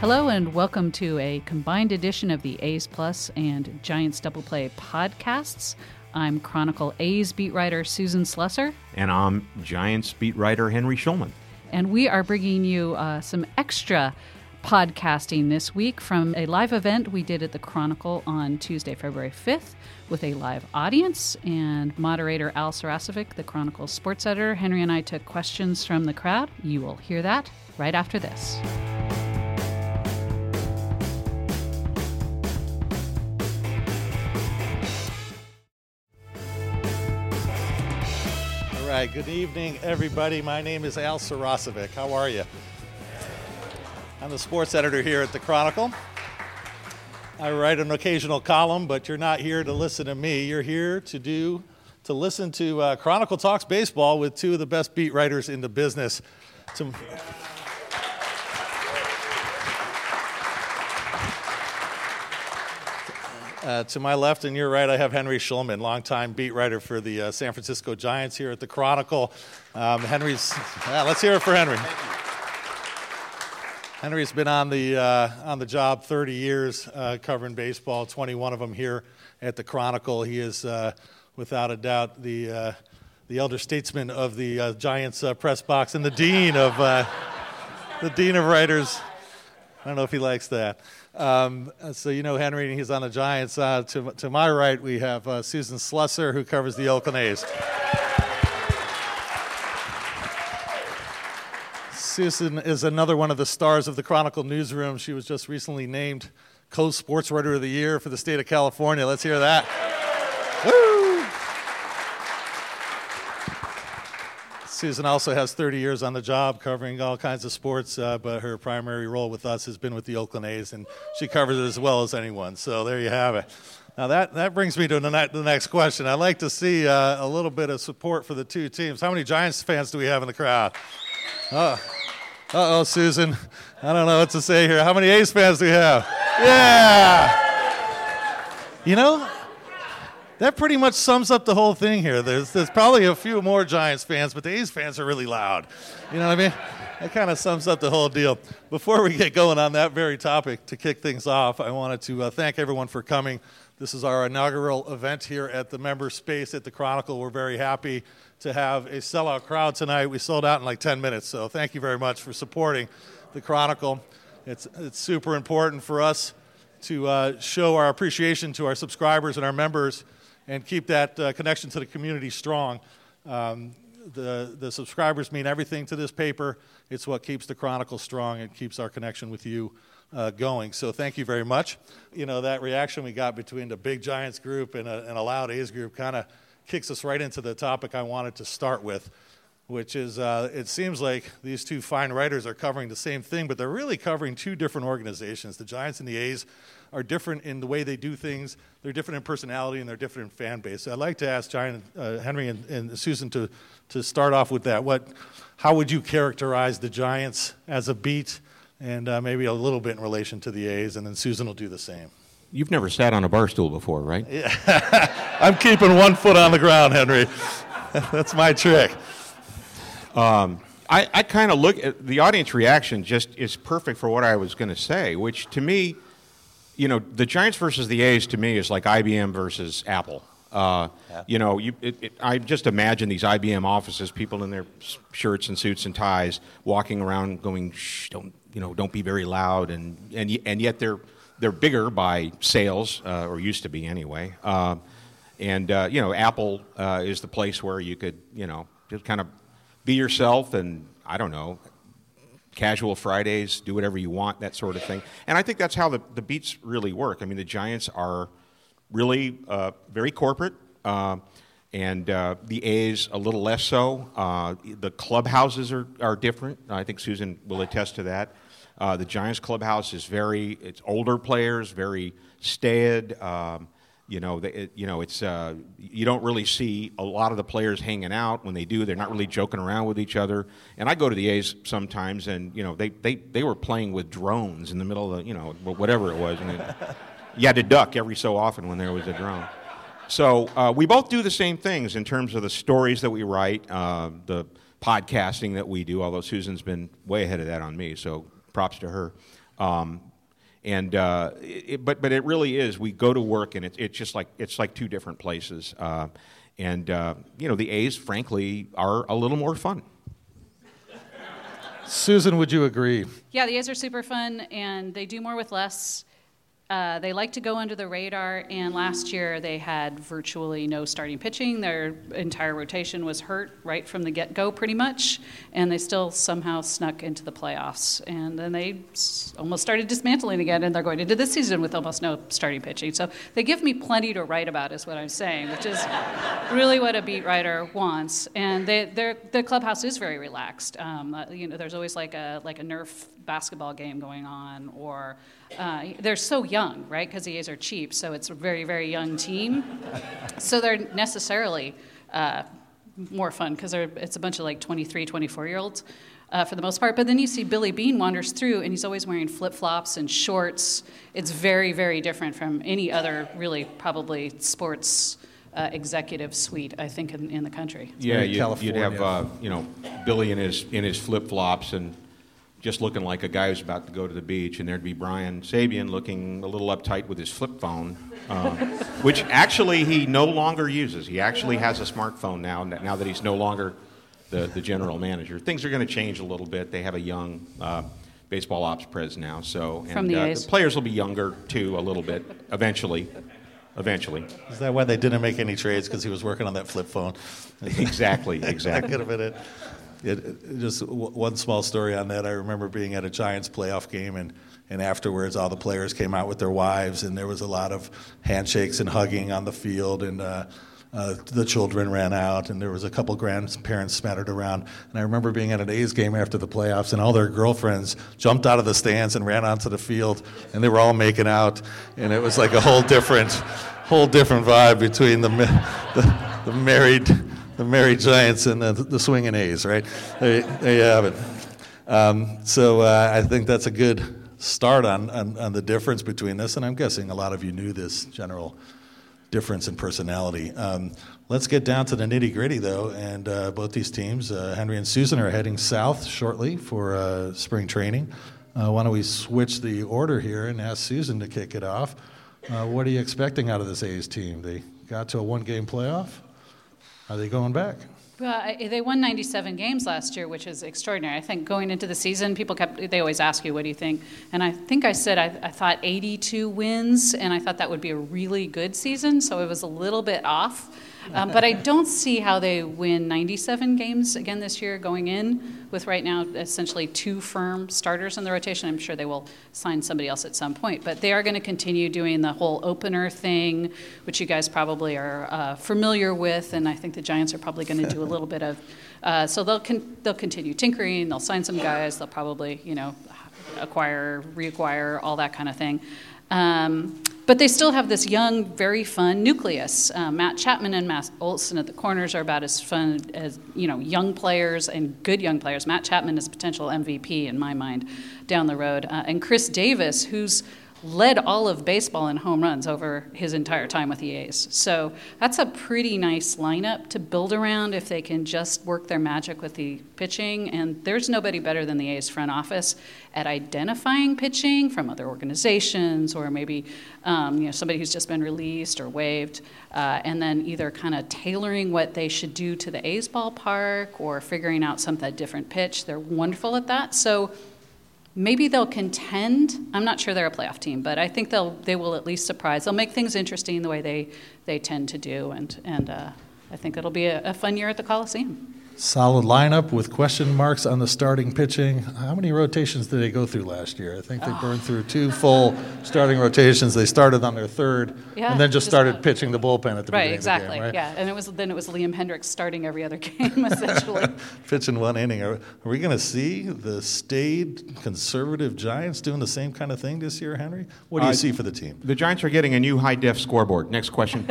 Hello and welcome to a combined edition of the A's Plus and Giants Double Play podcasts. I'm Chronicle A's beat writer Susan Slusser. And I'm Giants beat writer Henry Schulman. And we are bringing you some extra podcasting this week from a live event we did at the Chronicle on Tuesday, February 5th with a live audience. And moderator Al Sarasovic, the Chronicle sports editor, Henry and I took questions from the crowd. You will hear that right after this. All right, good evening, everybody. My name is Al Sarasovic. How are you? I'm the sports editor here at the Chronicle. I write an occasional column, but you're not here to listen to me. You're here to listen to Chronicle Talks Baseball with two of the best beat writers in the business. To my left and your right, I have Henry Schulman, longtime beat writer for the San Francisco Giants here at the Chronicle. Let's hear it for Henry. Henry's been on the job 30 years covering baseball, 21 of them here at the Chronicle. He is, without a doubt, the elder statesman of the Giants press box and the dean of writers. I don't know if he likes that. So you know Henry, and he's on the Giants. To my right, we have Susan Slusser, who covers the Oakland A's. Susan is another one of the stars of the Chronicle newsroom. She was just recently named Co-Sports Writer of the Year for the state of California. Let's hear that. Woo! Susan also has 30 years on the job covering all kinds of sports, but her primary role with us has been with the Oakland A's, and she covers it as well as anyone. So there you have it. Now that brings me to the next question. I'd like to see a little bit of support for the two teams. How many Giants fans do we have in the crowd? Uh-oh, Susan. I don't know what to say here. How many A's fans do we have? Yeah! You know, that pretty much sums up the whole thing here. There's probably a few more Giants fans, but the A's fans are really loud. You know what I mean? That kind of sums up the whole deal. Before we get going on that very topic, to kick things off, I wanted to thank everyone for coming. This is our inaugural event here at the member space at the Chronicle. We're very happy to have a sellout crowd tonight. We sold out in like 10 minutes, so thank you very much for supporting the Chronicle. It's super important for us to show our appreciation to our subscribers and our members and keep that connection to the community strong. The subscribers mean everything to this paper. It's what keeps the Chronicle strong. It keeps our connection with you going. So thank you very much. You know, that reaction we got between the big Giants group and a loud A's group kind of kicks us right into the topic I wanted to start with, which is it seems like these two fine writers are covering the same thing, but they're really covering two different organizations. The Giants and the A's are different in the way they do things. They're different in personality, and they're different in fan base. So I'd like to ask Henry and Susan to start off with that. How would you characterize the Giants as a beat, and maybe a little bit in relation to the A's, and then Susan will do the same. You've never sat on a bar stool before, right? Yeah. I'm keeping one foot on the ground, Henry. That's my trick. I kind of look at the audience reaction just is perfect for what I was going to say, which to me, you know, the Giants versus the A's to me is like IBM versus Apple. You know, I just imagine these IBM offices, people in their shirts and suits and ties, walking around going, "Shh, don't be very loud," and yet they're bigger by sales, or used to be anyway. You know, Apple is the place where you could, you know, just kind of be yourself and, I don't know, casual Fridays, do whatever you want, that sort of thing. And I think that's how the beats really work. I mean, the Giants are really very corporate, and the A's a little less so. The clubhouses are different. I think Susan will attest to that. The Giants clubhouse is it's older players, very staid. You don't really see a lot of the players hanging out. When they do, they're not really joking around with each other. And I go to the A's sometimes, and you know, they were playing with drones in the middle of whatever it was, and you had to duck every so often when there was a drone. So we both do the same things in terms of the stories that we write, the podcasting that we do. Although Susan's been way ahead of that on me, so props to her. But it really is. We go to work, and it's just like two different places. The A's, frankly, are a little more fun. Susan, would you agree? Yeah, the A's are super fun, and they do more with less. They like to go under the radar, and last year they had virtually no starting pitching. Their entire rotation was hurt right from the get-go pretty much, and they still somehow snuck into the playoffs. And then they almost started dismantling again, and they're going into this season with almost no starting pitching. So they give me plenty to write about is what I'm saying, which is really what a beat writer wants. And their clubhouse is very relaxed. There's always like a Nerf basketball game going on, or they're so young, right? Because the A's are cheap, so it's a very, very young team. So they're necessarily more fun because it's a bunch of like 23, 24-year-olds for the most part. But then you see Billy Beane wanders through, and he's always wearing flip-flops and shorts. It's very, very different from any other really probably sports executive suite, I think, in the country. Yeah, you'd have Billy in his flip-flops and just looking like a guy who's about to go to the beach, and there'd be Brian Sabean looking a little uptight with his flip phone, which actually he no longer uses. He actually has a smartphone now that he's no longer the general manager. Things are going to change a little bit. They have a young baseball ops pres now, From the A's. The players will be younger too a little bit eventually. Is that why they didn't make any trades, because he was working on that flip phone? Exactly. That could have been it. Just one small story on that. I remember being at a Giants playoff game, and afterwards all the players came out with their wives, and there was a lot of handshakes and hugging on the field, and the children ran out, and there was a couple grandparents scattered around. And I remember being at an A's game after the playoffs, and all their girlfriends jumped out of the stands and ran onto the field, and they were all making out, and it was like a whole different vibe between the married Giants and the swinging A's, right? There you have it. So I think that's a good start on the difference between this, and I'm guessing a lot of you knew this general difference in personality. Let's get down to the nitty-gritty, though, and both these teams, Henry and Susan, are heading south shortly for spring training. Why don't we switch the order here and ask Susan to kick it off. What are you expecting out of this A's team? They got to a one-game playoff. Are they going back? Well, they won 97 games last year, which is extraordinary. I think going into the season, they always ask you, what do you think? And I think I said I thought 82 wins, and I thought that would be a really good season, so it was a little bit off. But I don't see how they win 97 games again this year going in with right now essentially two firm starters in the rotation. I'm sure they will sign somebody else at some point. But they are going to continue doing the whole opener thing, which you guys probably are familiar with, and I think the Giants are probably going to do a little bit of. So they'll continue tinkering. They'll sign some guys. They'll probably, acquire, reacquire, all that kind of thing. But they still have this young, very fun nucleus. Matt Chapman and Matt Olson at the corners are about as fun as, young players and good young players. Matt Chapman is a potential MVP in my mind down the road. And Chris Davis, who's led all of baseball in home runs over his entire time with the A's. So that's a pretty nice lineup to build around if they can just work their magic with the pitching. And there's nobody better than the A's front office at identifying pitching from other organizations, or maybe somebody who's just been released or waived, and then either kind of tailoring what they should do to the A's ballpark or figuring out some different pitch. They're wonderful at that. So maybe they'll contend. I'm not sure they're a playoff team, but I think they will at least surprise. They'll make things interesting the way they tend to do, and I think it'll be a fun year at the Coliseum. Solid lineup with question marks on the starting pitching. How many rotations did they go through last year? I think they burned through 2 full starting rotations. They started on their third, and then just started pitching the bullpen at the beginning exactly. of the game, right? Yeah, and it was Liam Hendriks starting every other game, essentially. Pitching 1 inning. Are we going to see the staid, conservative Giants doing the same kind of thing this year, Henry? What do you see for the team? The Giants are getting a new high-def scoreboard. Next question.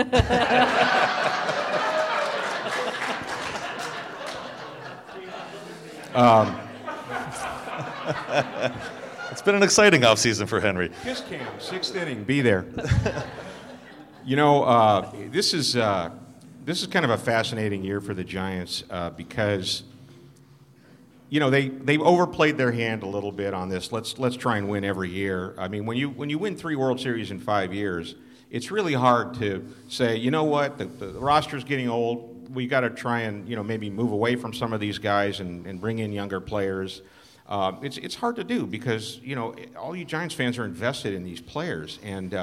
It's been an exciting offseason for Henry. Kiss cam, 6th inning, be there. This is kind of a fascinating year for the Giants because they overplayed their hand a little bit on this. Let's try and win every year. I mean, when you win 3 World Series in 5 years, it's really hard to say, you know what, the roster's getting old. We got to try and maybe move away from some of these guys and bring in younger players. It's hard to do because all you Giants fans are invested in these players, and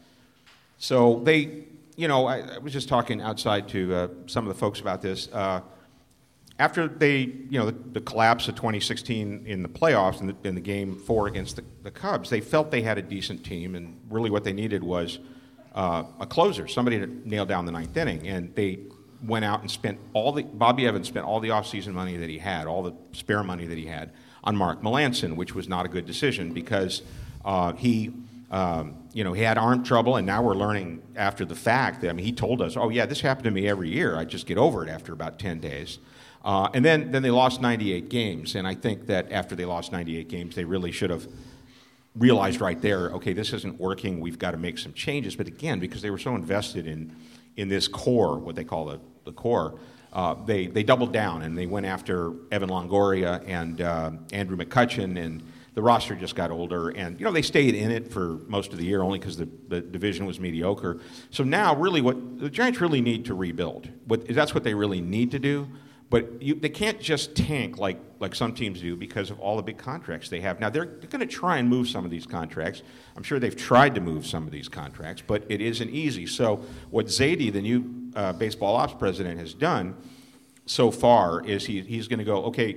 so they. I was just talking outside to some of the folks about this. After the collapse of 2016 in the playoffs in the Game 4 against the Cubs, they felt they had a decent team, and really what they needed was a closer, somebody to nail down the ninth inning. And they went out and spent Bobby Evans spent all the offseason money that he had, all the spare money that he had, on Mark Melancon, which was not a good decision because he had arm trouble, and now we're learning after the fact that, he told us, oh, yeah, this happened to me every year. I just get over it after about 10 days. And then they lost 98 games, and I think that after they lost 98 games, they really should have realized right there, okay, this isn't working. We've got to make some changes. But again, because they were so invested in this core, what they call the core, they doubled down, and they went after Evan Longoria and Andrew McCutchen, and the roster just got older, and they stayed in it for most of the year only because the division was mediocre. So now, really, what the Giants really need to rebuild. That's what they really need to do. But they can't just tank like some teams do because of all the big contracts they have. Now, they're going to try and move some of these contracts. I'm sure they've tried to move some of these contracts, but it isn't easy. So what Zaidi, the new baseball ops president, has done so far is he's going to go, okay,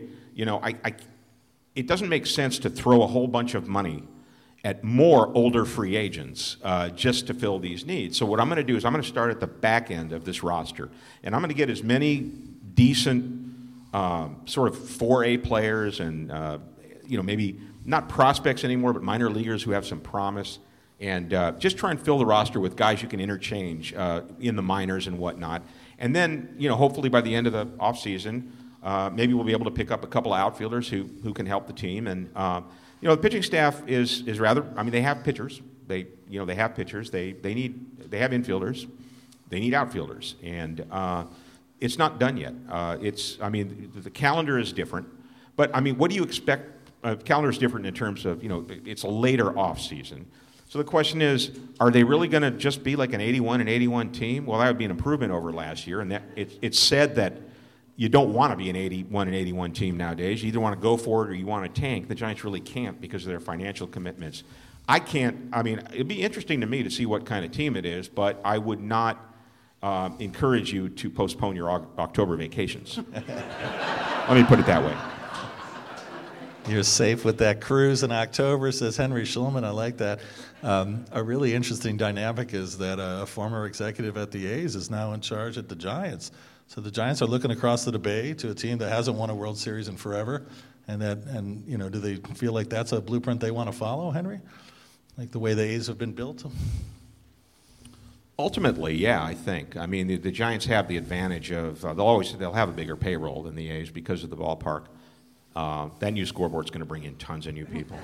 it doesn't make sense to throw a whole bunch of money at more older free agents just to fill these needs. So what I'm going to do is I'm going to start at the back end of this roster, and I'm going to get as many decent sort of 4A players and, maybe not prospects anymore, but minor leaguers who have some promise, and just try and fill the roster with guys you can interchange in the minors and whatnot. And then, hopefully by the end of the offseason, maybe we'll be able to pick up a couple of outfielders who can help the team. And, the pitching staff is rather, they have pitchers. They have pitchers. They have infielders. They need outfielders. And it's not done yet. The calendar is different. But, what do you expect? Calendar is different in terms of, it's a later off season. So the question is, are they really going to just be like an 81 team? Well, that would be an improvement over last year. And it's said that you don't want to be an 81 team nowadays. You either want to go for it or you want to tank. The Giants really can't because of their financial commitments. I can't. It'd be interesting to me to see what kind of team it is, but I would not encourage you to postpone your October vacations. Let me put it that way. You're safe with that cruise in October, says Henry Schulman. I like that. A really interesting dynamic is that a former executive at the A's is now in charge at the Giants. So the Giants are looking across the bay to a team that hasn't won a World Series in forever, and do they feel like that's a blueprint they want to follow, Henry? Like the way the A's have been built? Ultimately, yeah, I think. The Giants have the advantage of they'll have a bigger payroll than the A's because of the ballpark. That new scoreboard's going to bring in tons of new people.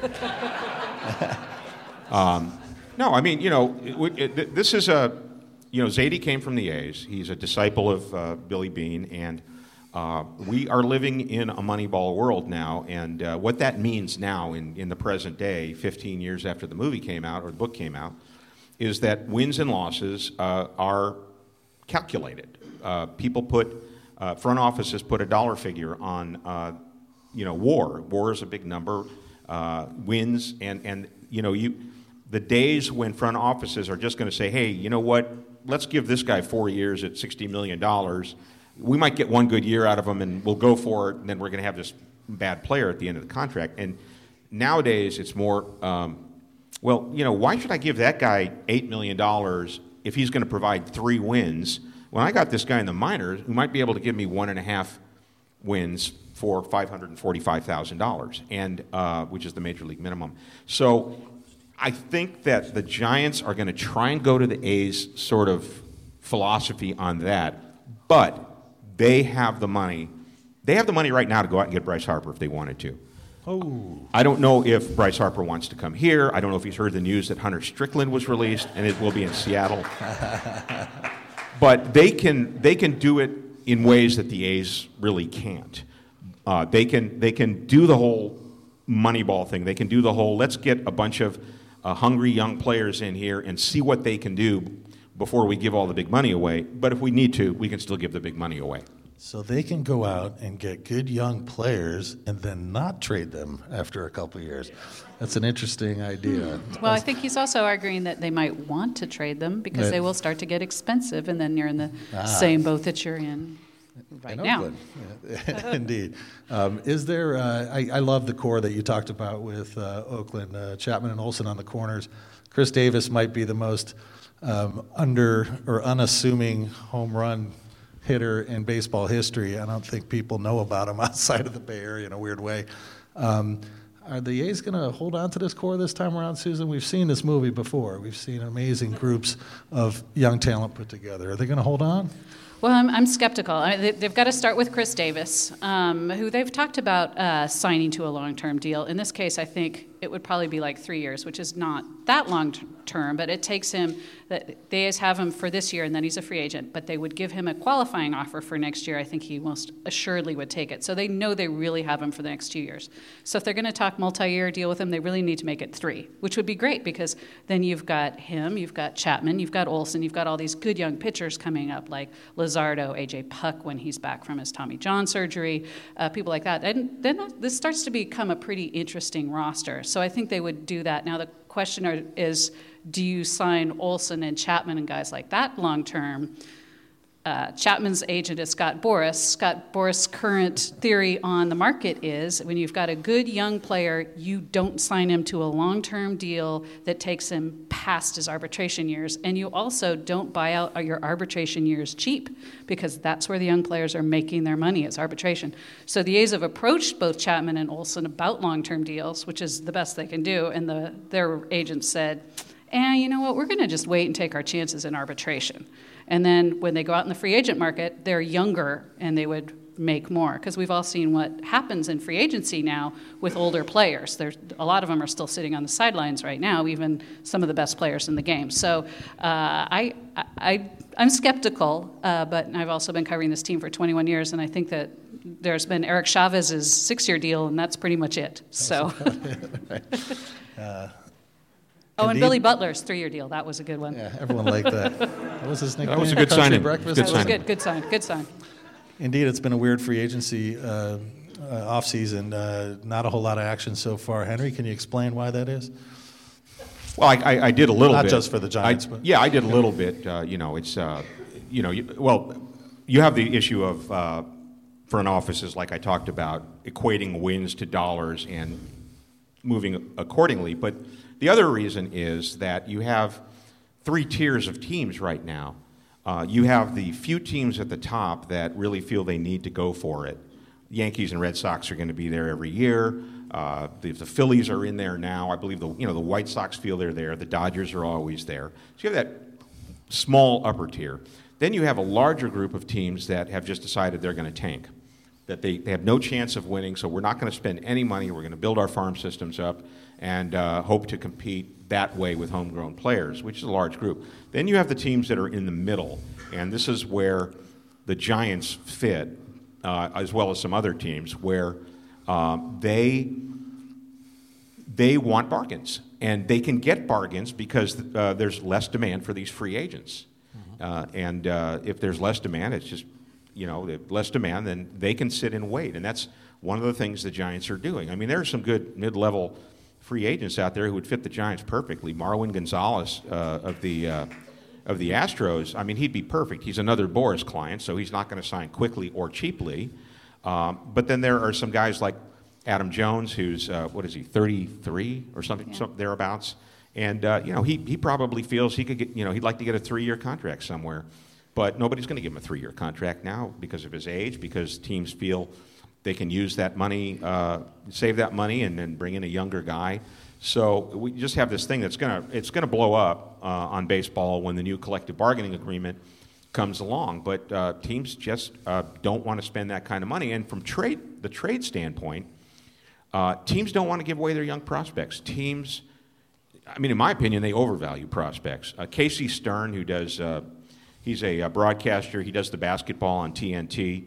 This is Zaidi came from the A's. He's a disciple of Billy Beane, and we are living in a Moneyball world now. And what that means now in the present day, 15 years after the movie came out or the book came out, is that wins and losses are calculated. Front offices put a dollar figure on WAR. WAR is a big number. Wins and the days when front offices are just going to say, hey, you know what? Let's give this guy 4 years at $60 million. We might get one good year out of him, and we'll go for it, and then we're going to have this bad player at the end of the contract. And nowadays it's more, why should I give that guy $8 million if he's going to provide 3 wins when I got this guy in the minors who might be able to give me 1.5 wins for $545,000, and which is the major league minimum. So I think that the Giants are going to try and go to the A's sort of philosophy on that, but they have the money. They have the money right now to go out and get Bryce Harper if they wanted to. Oh. I don't know if Bryce Harper wants to come here. I don't know if he's heard the news that Hunter Strickland was released and it will be in Seattle. But they can do it in ways that the A's really can't. They can do the whole Moneyball thing. They can do the whole, let's get a bunch of hungry young players in here and see what they can do before we give all the big money away. But if we need to, we can still give the big money away. So they can go out and get good young players and then not trade them after a couple of years. That's an interesting idea. Well, I think he's also arguing that they might want to trade them because they will start to get expensive, and then you're in the same boat that you're in right now. Yeah. Indeed. Is there, I love the core that you talked about with Oakland, Chapman and Olson on the corners. Chris Davis might be the most unassuming home run hitter in baseball history. I don't think people know about him outside of the Bay Area in a weird way. Are the A's going to hold on to this core this time around, Susan? We've seen this movie before. We've seen amazing groups of young talent put together. Are they going to hold on? Well, I'm skeptical. They've got to start with Chris Davis, who they've talked about signing to a long-term deal. In this case, I think it would probably be like 3 years, which is not that long-term, but it takes him, the A's have him for this year, and then he's a free agent, but they would give him a qualifying offer for next year. I think he most assuredly would take it. So they know they really have him for the next 2 years. So if they're going to talk multi-year deal with him, they really need to make it 3, which would be great because then you've got him, you've got Chapman, you've got Olson, you've got all these good young pitchers coming up like Luzardo, A.J. Puck when he's back from his Tommy John surgery, people like that. And then this starts to become a pretty interesting roster. So I think they would do that. Now the question is, do you sign Olson and Chapman and guys like that long term? Chapman's agent is Scott Boras. Scott Boras' current theory on the market is when you've got a good young player, you don't sign him to a long-term deal that takes him past his arbitration years, and you also don't buy out your arbitration years cheap because that's where the young players are making their money is arbitration. So the A's have approached both Chapman and Olson about long-term deals, which is the best they can do, and their agent said, you know what, we're going to just wait and take our chances in arbitration. And then when they go out in the free agent market, they're younger and they would make more. Because we've all seen what happens in free agency now with older players. A lot of them are still sitting on the sidelines right now, even some of the best players in the game. So I'm skeptical, but I've also been covering this team for 21 years, and I think that there's been Eric Chavez's 6-year deal, and that's pretty much it. So. And Billy Butler's 3-year deal. That was a good one. Yeah, everyone liked that. What was his nickname? That was a good signing. Breakfast? Good sign. Good sign. Indeed, it's been a weird free agency offseason. Not a whole lot of action so far. Henry, can you explain why that is? Well, I did a little bit. Not just for the Giants, but yeah, I did a little bit. It's you have the issue of front offices, like I talked about, equating wins to dollars and moving accordingly, but. The other reason is that you have 3 tiers of teams right now. You have the few teams at the top that really feel they need to go for it. Yankees and Red Sox are going to be there every year. The Phillies are in there now. I believe the White Sox feel they're there. The Dodgers are always there. So you have that small upper tier. Then you have a larger group of teams that have just decided they're going to tank, that they have no chance of winning, so we're not going to spend any money. We're going to build our farm systems up and hope to compete that way with homegrown players, which is a large group. Then you have the teams that are in the middle, and this is where the Giants fit, as well as some other teams, where they want bargains, and they can get bargains because there's less demand for these free agents. And if there's less demand, it's just, less demand, then they can sit and wait, and that's one of the things the Giants are doing. I mean, there are some good mid-level free agents out there who would fit the Giants perfectly. Marwin Gonzalez of the Astros, I mean, he'd be perfect. He's another Boras client, so he's not going to sign quickly or cheaply. But then there are some guys like Adam Jones, who's, 33 or something thereabouts. And, he probably feels he could get, he'd like to get a 3-year contract somewhere. But nobody's going to give him a 3-year contract now because of his age, because teams feel they can use that money, save that money, and then bring in a younger guy. So we just have this thing that's going to blow up on baseball when the new collective bargaining agreement comes along. But teams just don't want to spend that kind of money. And from the trade standpoint, teams don't want to give away their young prospects. Teams, in my opinion, they overvalue prospects. Casey Stern, who does, he's a broadcaster. He does the basketball on TNT.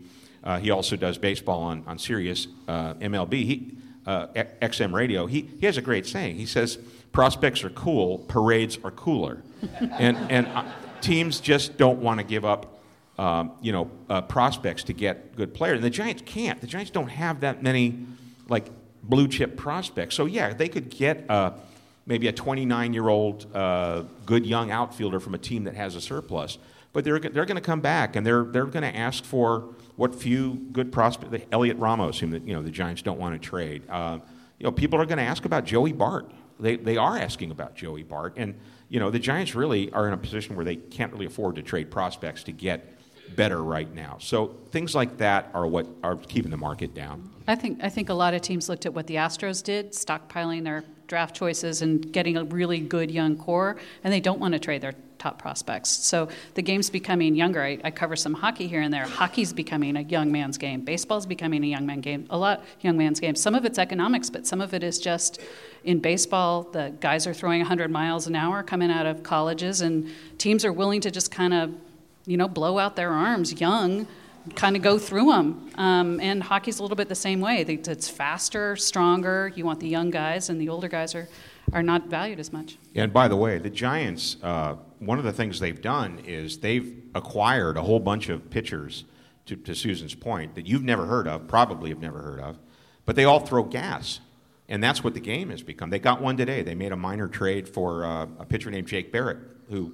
He also does baseball on Sirius MLB. XM radio. He has a great saying. He says, "Prospects are cool, parades are cooler," and teams just don't want to give up, prospects to get good players. And the Giants can't. The Giants don't have that many, like, blue chip prospects. So yeah, they could get maybe a 29-year-old good young outfielder from a team that has a surplus. But they're going to come back, and they're going to ask for what few good prospects. Elliot Ramos, whom the Giants don't want to trade. People are going to ask about Joey Bart. They are asking about Joey Bart, and the Giants really are in a position where they can't really afford to trade prospects to get better right now. So things like that are what are keeping the market down. I think a lot of teams looked at what the Astros did, stockpiling their draft choices and getting a really good young core, and they don't want to trade their top prospects. So the game's becoming younger. I cover some hockey here and there. Hockey's becoming a young man's game. Baseball's becoming a young man's game. A lot young man's game. Some of it's economics, but some of it is just in baseball, the guys are throwing 100 miles an hour coming out of colleges, and teams are willing to just kind of, blow out their arms young, kind of go through them. And hockey's a little bit the same way. It's faster, stronger. You want the young guys, and the older guys are not valued as much. And by the way, the Giants, one of the things they've done is they've acquired a whole bunch of pitchers, to Susan's point, that you've never heard of, probably have never heard of, but they all throw gas. And that's what the game has become. They got one today. They made a minor trade for a pitcher named Jake Barrett, who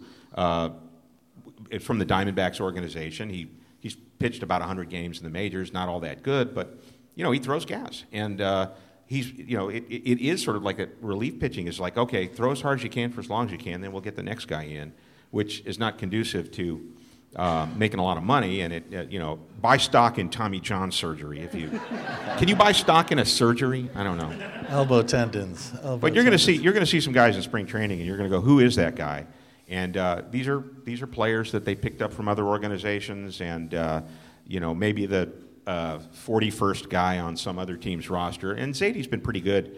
is from the Diamondbacks organization. He's pitched about 100 games in the majors, not all that good, but he throws gas. And it is sort of like a relief pitching. Is like, okay, throw as hard as you can for as long as you can, then we'll get the next guy in, which is not conducive to making a lot of money. And buy stock in Tommy John surgery. Can you buy stock in a surgery? I don't know. Elbow tendons. But you're going to see some guys in spring training, and you're going to go, who is that guy? And these are players that they picked up from other organizations, and maybe the 41st guy on some other team's roster. And Zadie's been pretty good.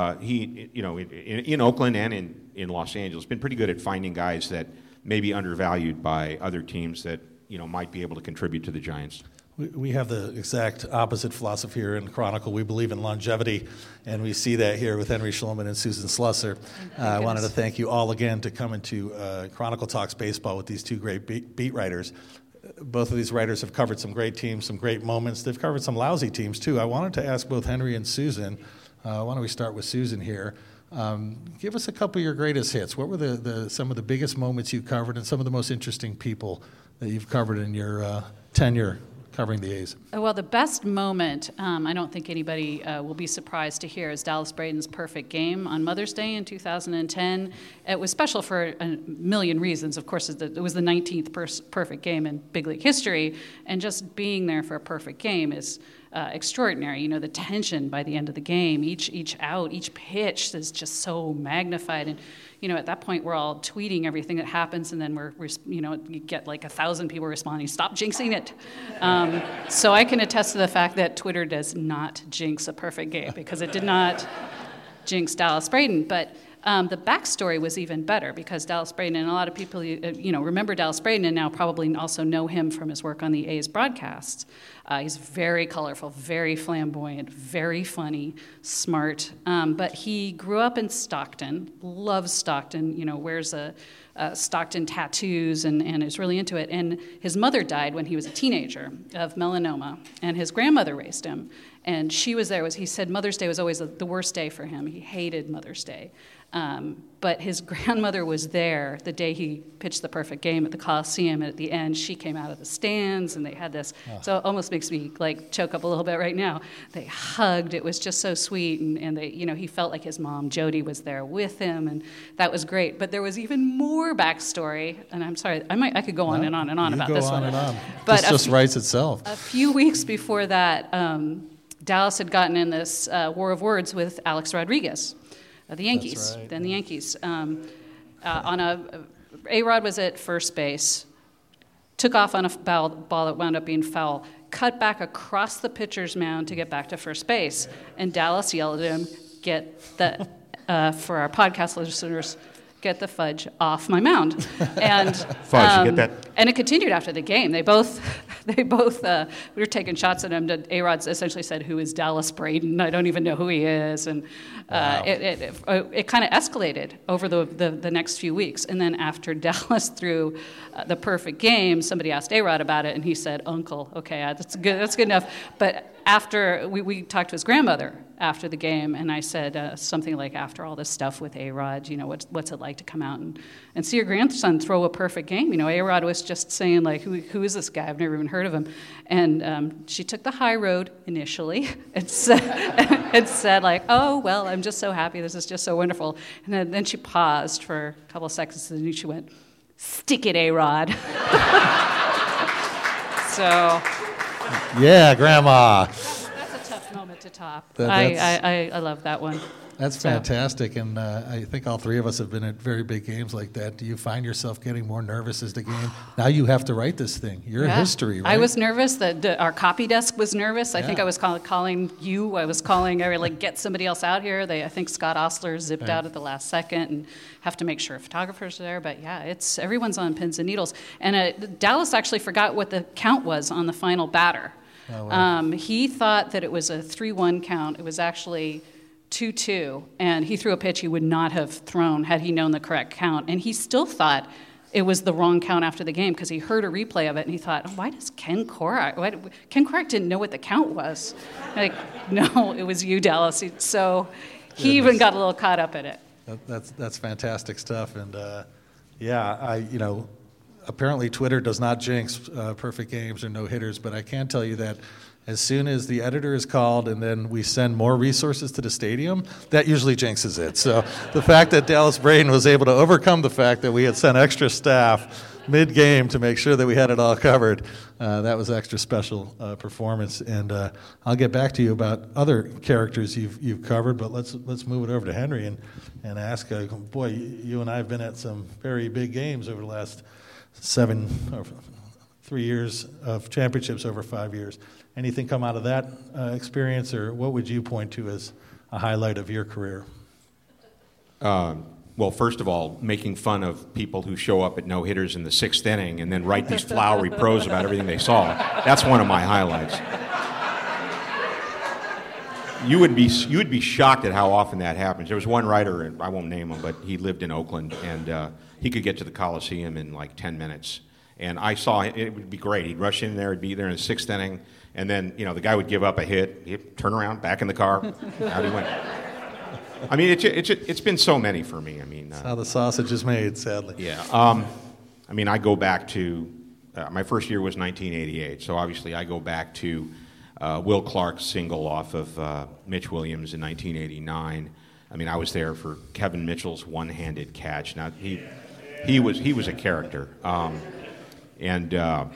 In Oakland and in Los Angeles, been pretty good at finding guys that may be undervalued by other teams that might be able to contribute to the Giants. We have the exact opposite philosophy here in Chronicle. We believe in longevity, and we see that here with Henry Schulman and Susan Slusser. I wanted to thank you all again to come into Chronicle Talks Baseball with these two great beat writers. Both of these writers have covered some great teams, some great moments. They've covered some lousy teams, too. I wanted to ask both Henry and Susan, why don't we start with Susan here? Give us a couple of your greatest hits. What were some of the biggest moments you covered and some of the most interesting people that you've covered in your tenure covering the A's? Well, the best moment, I don't think anybody will be surprised to hear, is Dallas Braden's perfect game on Mother's Day in 2010. It was special for a million reasons. Of course, it was the 19th perfect game in big league history, and just being there for a perfect game is extraordinary. The tension by the end of the game, each out, each pitch is just so magnified. And at that point, we're all tweeting everything that happens, and then you get like 1,000 people responding, "Stop jinxing it." So I can attest to the fact that Twitter does not jinx a perfect game, because it did not jinx Dallas Braden. But the backstory was even better, because Dallas Braden, and a lot of people remember Dallas Braden and now probably also know him from his work on the A's broadcasts. He's very colorful, very flamboyant, very funny, smart. But he grew up in Stockton, loves Stockton, wears Stockton tattoos and is really into it. And his mother died when he was a teenager of melanoma, and his grandmother raised him. And she was there. He said Mother's Day was always the worst day for him. He hated Mother's Day. But his grandmother was there the day he pitched the perfect game at the Coliseum, and at the end, she came out of the stands, and they had this. So it almost makes me choke up a little bit right now. They hugged. It was just so sweet, and they, he felt like his mom, Jody, was there with him, and that was great. But there was even more backstory, and I'm sorry, I could go on and on and on about this one. You go on and on. But this just writes itself. A few weeks before that, Dallas had gotten in this war of words with Alex Rodriguez. The Yankees. That's right. Then the Yankees. A-Rod was at first base, took off on a ball that wound up being foul, cut back across the pitcher's mound to get back to first base, and Dallas yelled at him, for our podcast listeners, get the fudge off my mound. And Fudge, you get that? And it continued after the game. They both, we were taking shots at him. A-Rod essentially said, "Who is Dallas Braden? I don't even know who he is." And Wow. it kind of escalated over the next few weeks. And then after Dallas threw the perfect game, somebody asked A-Rod about it, and he said, "Uncle, okay, that's good enough." But after we talked to his grandmother after the game, and I said something like, "After all this stuff with A-Rod, what's it like to come out and see your grandson throw a perfect game?" A-Rod was just saying, like, who is this guy? I've never even heard of him. And she took the high road initially and said, like, "Oh, well, I'm just so happy. This is just so wonderful." And then she paused for a couple of seconds, and then she went, "Stick it, A-Rod." So... Yeah, Grandma. That's a tough moment to top. That's- I love that one. That's So- fantastic, and I think all three of us have been at very big games like that. Do you find yourself getting more nervous as the game? Now you have to write this thing. You're Yeah. history, right? I was nervous. Our copy desk was nervous. I think Yeah. I was calling you. I was calling, get somebody else out here. I think Scott Ostler zipped Right. out at the last second and have to make sure photographers are there. But yeah, everyone's on pins and needles. And Dallas actually forgot what the count was on the final batter. Oh, wow. He thought that it was a 3-1 count. It was actually 2-2, and he threw a pitch he would not have thrown had he known the correct count. And he still thought it was the wrong count after the game because he heard a replay of it, and he thought, "Oh, why does Ken Korak? Ken Korak didn't know what the count was." Like, no, it was you, Dallas. So he even got a little caught up in it. That's fantastic stuff, and apparently Twitter does not jinx perfect games or no hitters, but I can tell you that as soon as the editor is called and then we send more resources to the stadium, that usually jinxes it. So the fact that Dallas Braden was able to overcome the fact that we had sent extra staff mid-game to make sure that we had it all covered, that was extra special performance. And I'll get back to you about other characters you've covered, but let's move it over to Henry and ask, boy, you and I have been at some very big games over the last 3 years of championships over 5 years. Anything come out of that experience, or what would you point to as a highlight of your career? Well, first of all, making fun of people who show up at no-hitters in the sixth inning and then write these flowery prose about everything they saw. That's one of my highlights. You would be shocked at how often that happens. There was one writer, and I won't name him, but he lived in Oakland, and he could get to the Coliseum in like 10 minutes. And I saw it would be great. He'd rush in there, he'd be there in the sixth inning, and then the guy would give up a hit, he'd turn around, back in the car, out he went. I mean, it's been so many for me. I mean, That's how the sausage is made, sadly. yeah. I mean, I go back to my first year was 1988, so obviously I go back to Will Clark's single off of Mitch Williams in 1989. I mean, I was there for Kevin Mitchell's one-handed catch. Now he was a character, and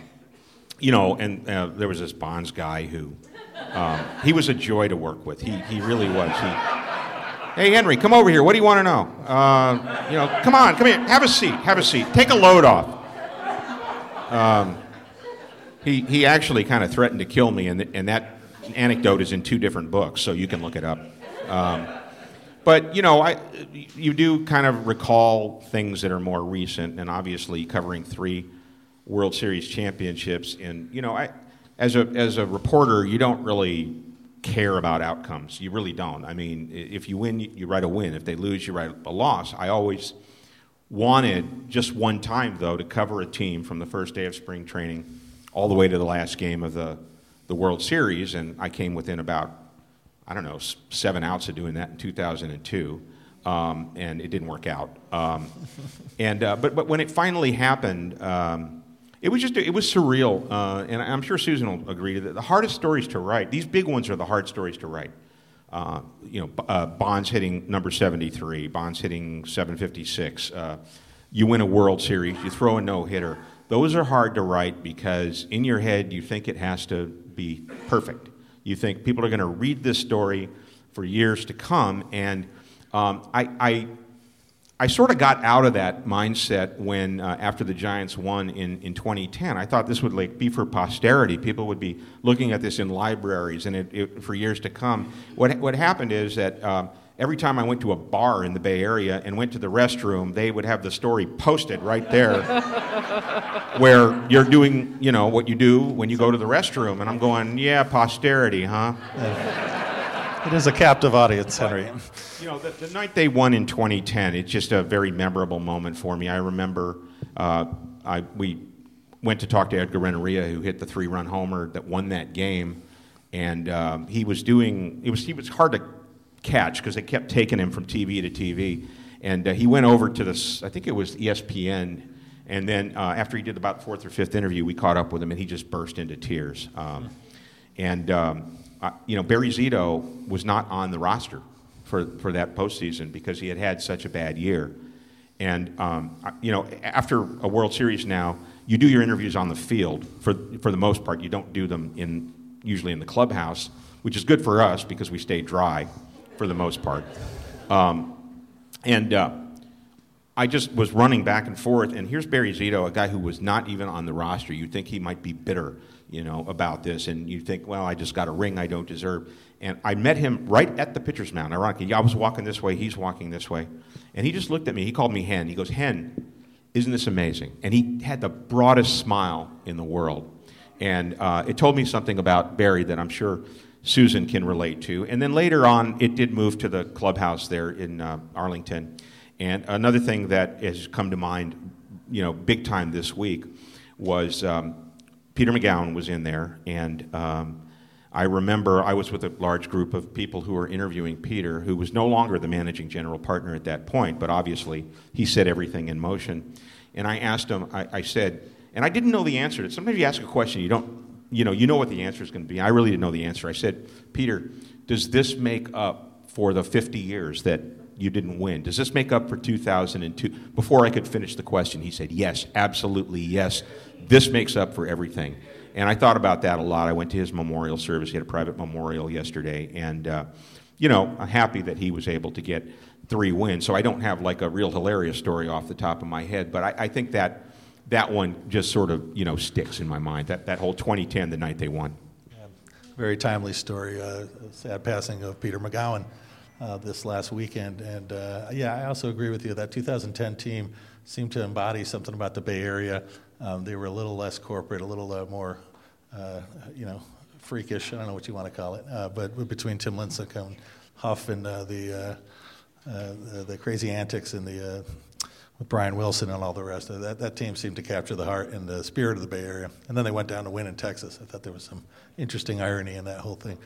there was this Bonds guy who he was a joy to work with. He really was. Hey, Henry, come over here. What do you want to know? Come on, come here. Have a seat. Take a load off. He actually kind of threatened to kill me, and that anecdote is in 2 different books, so you can look it up. But you do kind of recall things that are more recent, and obviously covering 3 World Series championships. And as a reporter, you don't really care about outcomes. You really don't. I mean, if you win, you write a win. If they lose, you write a loss. I always wanted, just one time though, to cover a team from the first day of spring training all the way to the last game of the World Series, and I came within about, 7 outs of doing that in 2002, and it didn't work out. But when it finally happened, it was surreal, and I'm sure Susan will agree that the hardest stories to write, these big ones are the hard stories to write. Bonds hitting number 73, Bonds hitting 756. You win a World Series, you throw a no-hitter. Those are hard to write because in your head you think it has to be perfect. You think people are going to read this story for years to come, and I sort of got out of that mindset when, after the Giants won in 2010, I thought this would be for posterity. People would be looking at this in libraries and for years to come. What happened is that every time I went to a bar in the Bay Area and went to the restroom, they would have the story posted right there where you're doing, what you do when you go to the restroom. And I'm going, yeah, posterity, huh? It is a captive audience, Henry. The night they won in 2010, it's just a very memorable moment for me. I remember we went to talk to Edgar Renteria, who hit the 3-run homer that won that game, and he was hard to catch because they kept taking him from TV to TV, and he went over to I think it was ESPN, and then after he did about the 4th or 5th interview, we caught up with him, and he just burst into tears. Barry Zito was not on the roster for that postseason because he had such a bad year. And, after a World Series now, you do your interviews on the field for the most part. You don't do them usually in the clubhouse, which is good for us because we stay dry for the most part. I just was running back and forth, and here's Barry Zito, a guy who was not even on the roster. You'd think he might be bitter, about this, and you think, well, I just got a ring I don't deserve. And I met him right at the pitcher's mound. Ironically, I was walking this way, he's walking this way, and he just looked at me. He called me Hen. He goes, Hen, isn't this amazing? And he had the broadest smile in the world. And it told me something about Barry that I'm sure Susan can relate to. And then later on, it did move to the clubhouse there in Arlington. And another thing that has come to mind, big time this week was Peter McGowan was in there, and I remember I was with a large group of people who were interviewing Peter, who was no longer the managing general partner at that point, but obviously he set everything in motion. And I asked him, I said, and I didn't know the answer to it. Sometimes you ask a question, you know what the answer is going to be. I really didn't know the answer. I said, Peter, does this make up for the 50 years that you didn't win? Does this make up for 2002? Before I could finish the question, he said, yes, absolutely, yes. This makes up for everything. And I thought about that a lot. I went to his memorial service. He had a private memorial yesterday. And, I'm happy that he was able to get 3 wins. So I don't have like a real hilarious story off the top of my head. But I think that one just sort of, sticks in my mind. That whole 2010, the night they won. Yeah, very timely story. Sad passing of Peter McGowan this last weekend. And, I also agree with you. That 2010 team seemed to embody something about the Bay Area. They were a little less corporate, a little more, freakish. I don't know what you want to call it. But between Tim Lincecum and Huff and the crazy antics and with Brian Wilson and all the rest of that team seemed to capture the heart and the spirit of the Bay Area. And then they went down to win in Texas. I thought there was some interesting irony in that whole thing.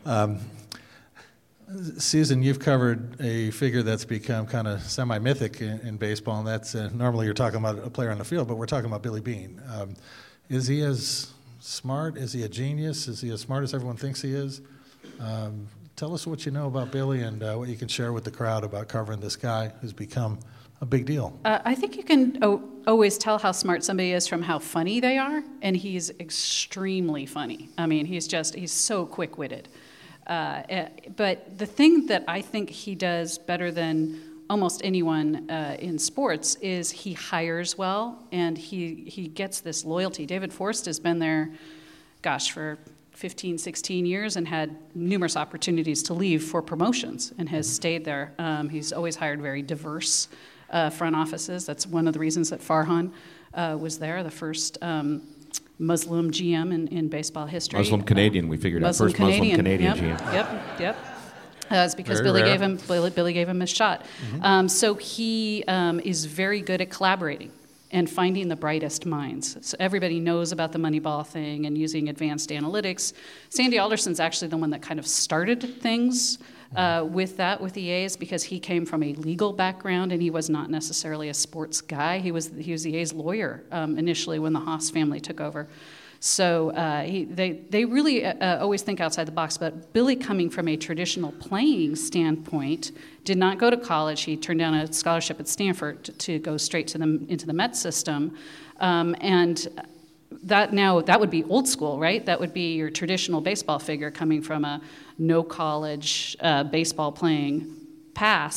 Susan, you've covered a figure that's become kind of semi-mythic in baseball, and that's normally you're talking about a player on the field, but we're talking about Billy Beane. Is he as smart? Is he a genius? Is he as smart as everyone thinks he is? Tell us what you know about Billy and what you can share with the crowd about covering this guy who's become a big deal. I think you can always tell how smart somebody is from how funny they are, and he's extremely funny. I mean, he's so quick-witted. But the thing that I think he does better than almost anyone in sports is he hires well, and he gets this loyalty. David Forst has been there, for 15, 16 years and had numerous opportunities to leave for promotions and has stayed there. He's always hired very diverse front offices. That's one of the reasons that Farhan was there, the first Muslim GM in baseball history. Muslim Canadian, we figured out. First Muslim Canadian GM. Yep. It's because Billy gave him a shot. Mm-hmm. So he is very good at collaborating and finding the brightest minds. So everybody knows about the Moneyball thing and using advanced analytics. Sandy Alderson's actually the one that kind of started things with the A's, because he came from a legal background and he was not necessarily a sports guy. He was the A's lawyer initially when the Haas family took over. So they really always think outside the box. But Billy, coming from a traditional playing standpoint, did not go to college. He turned down a scholarship at Stanford to go straight into the Met system, and that would be old school, right? That would be your traditional baseball figure coming from a no college baseball playing past.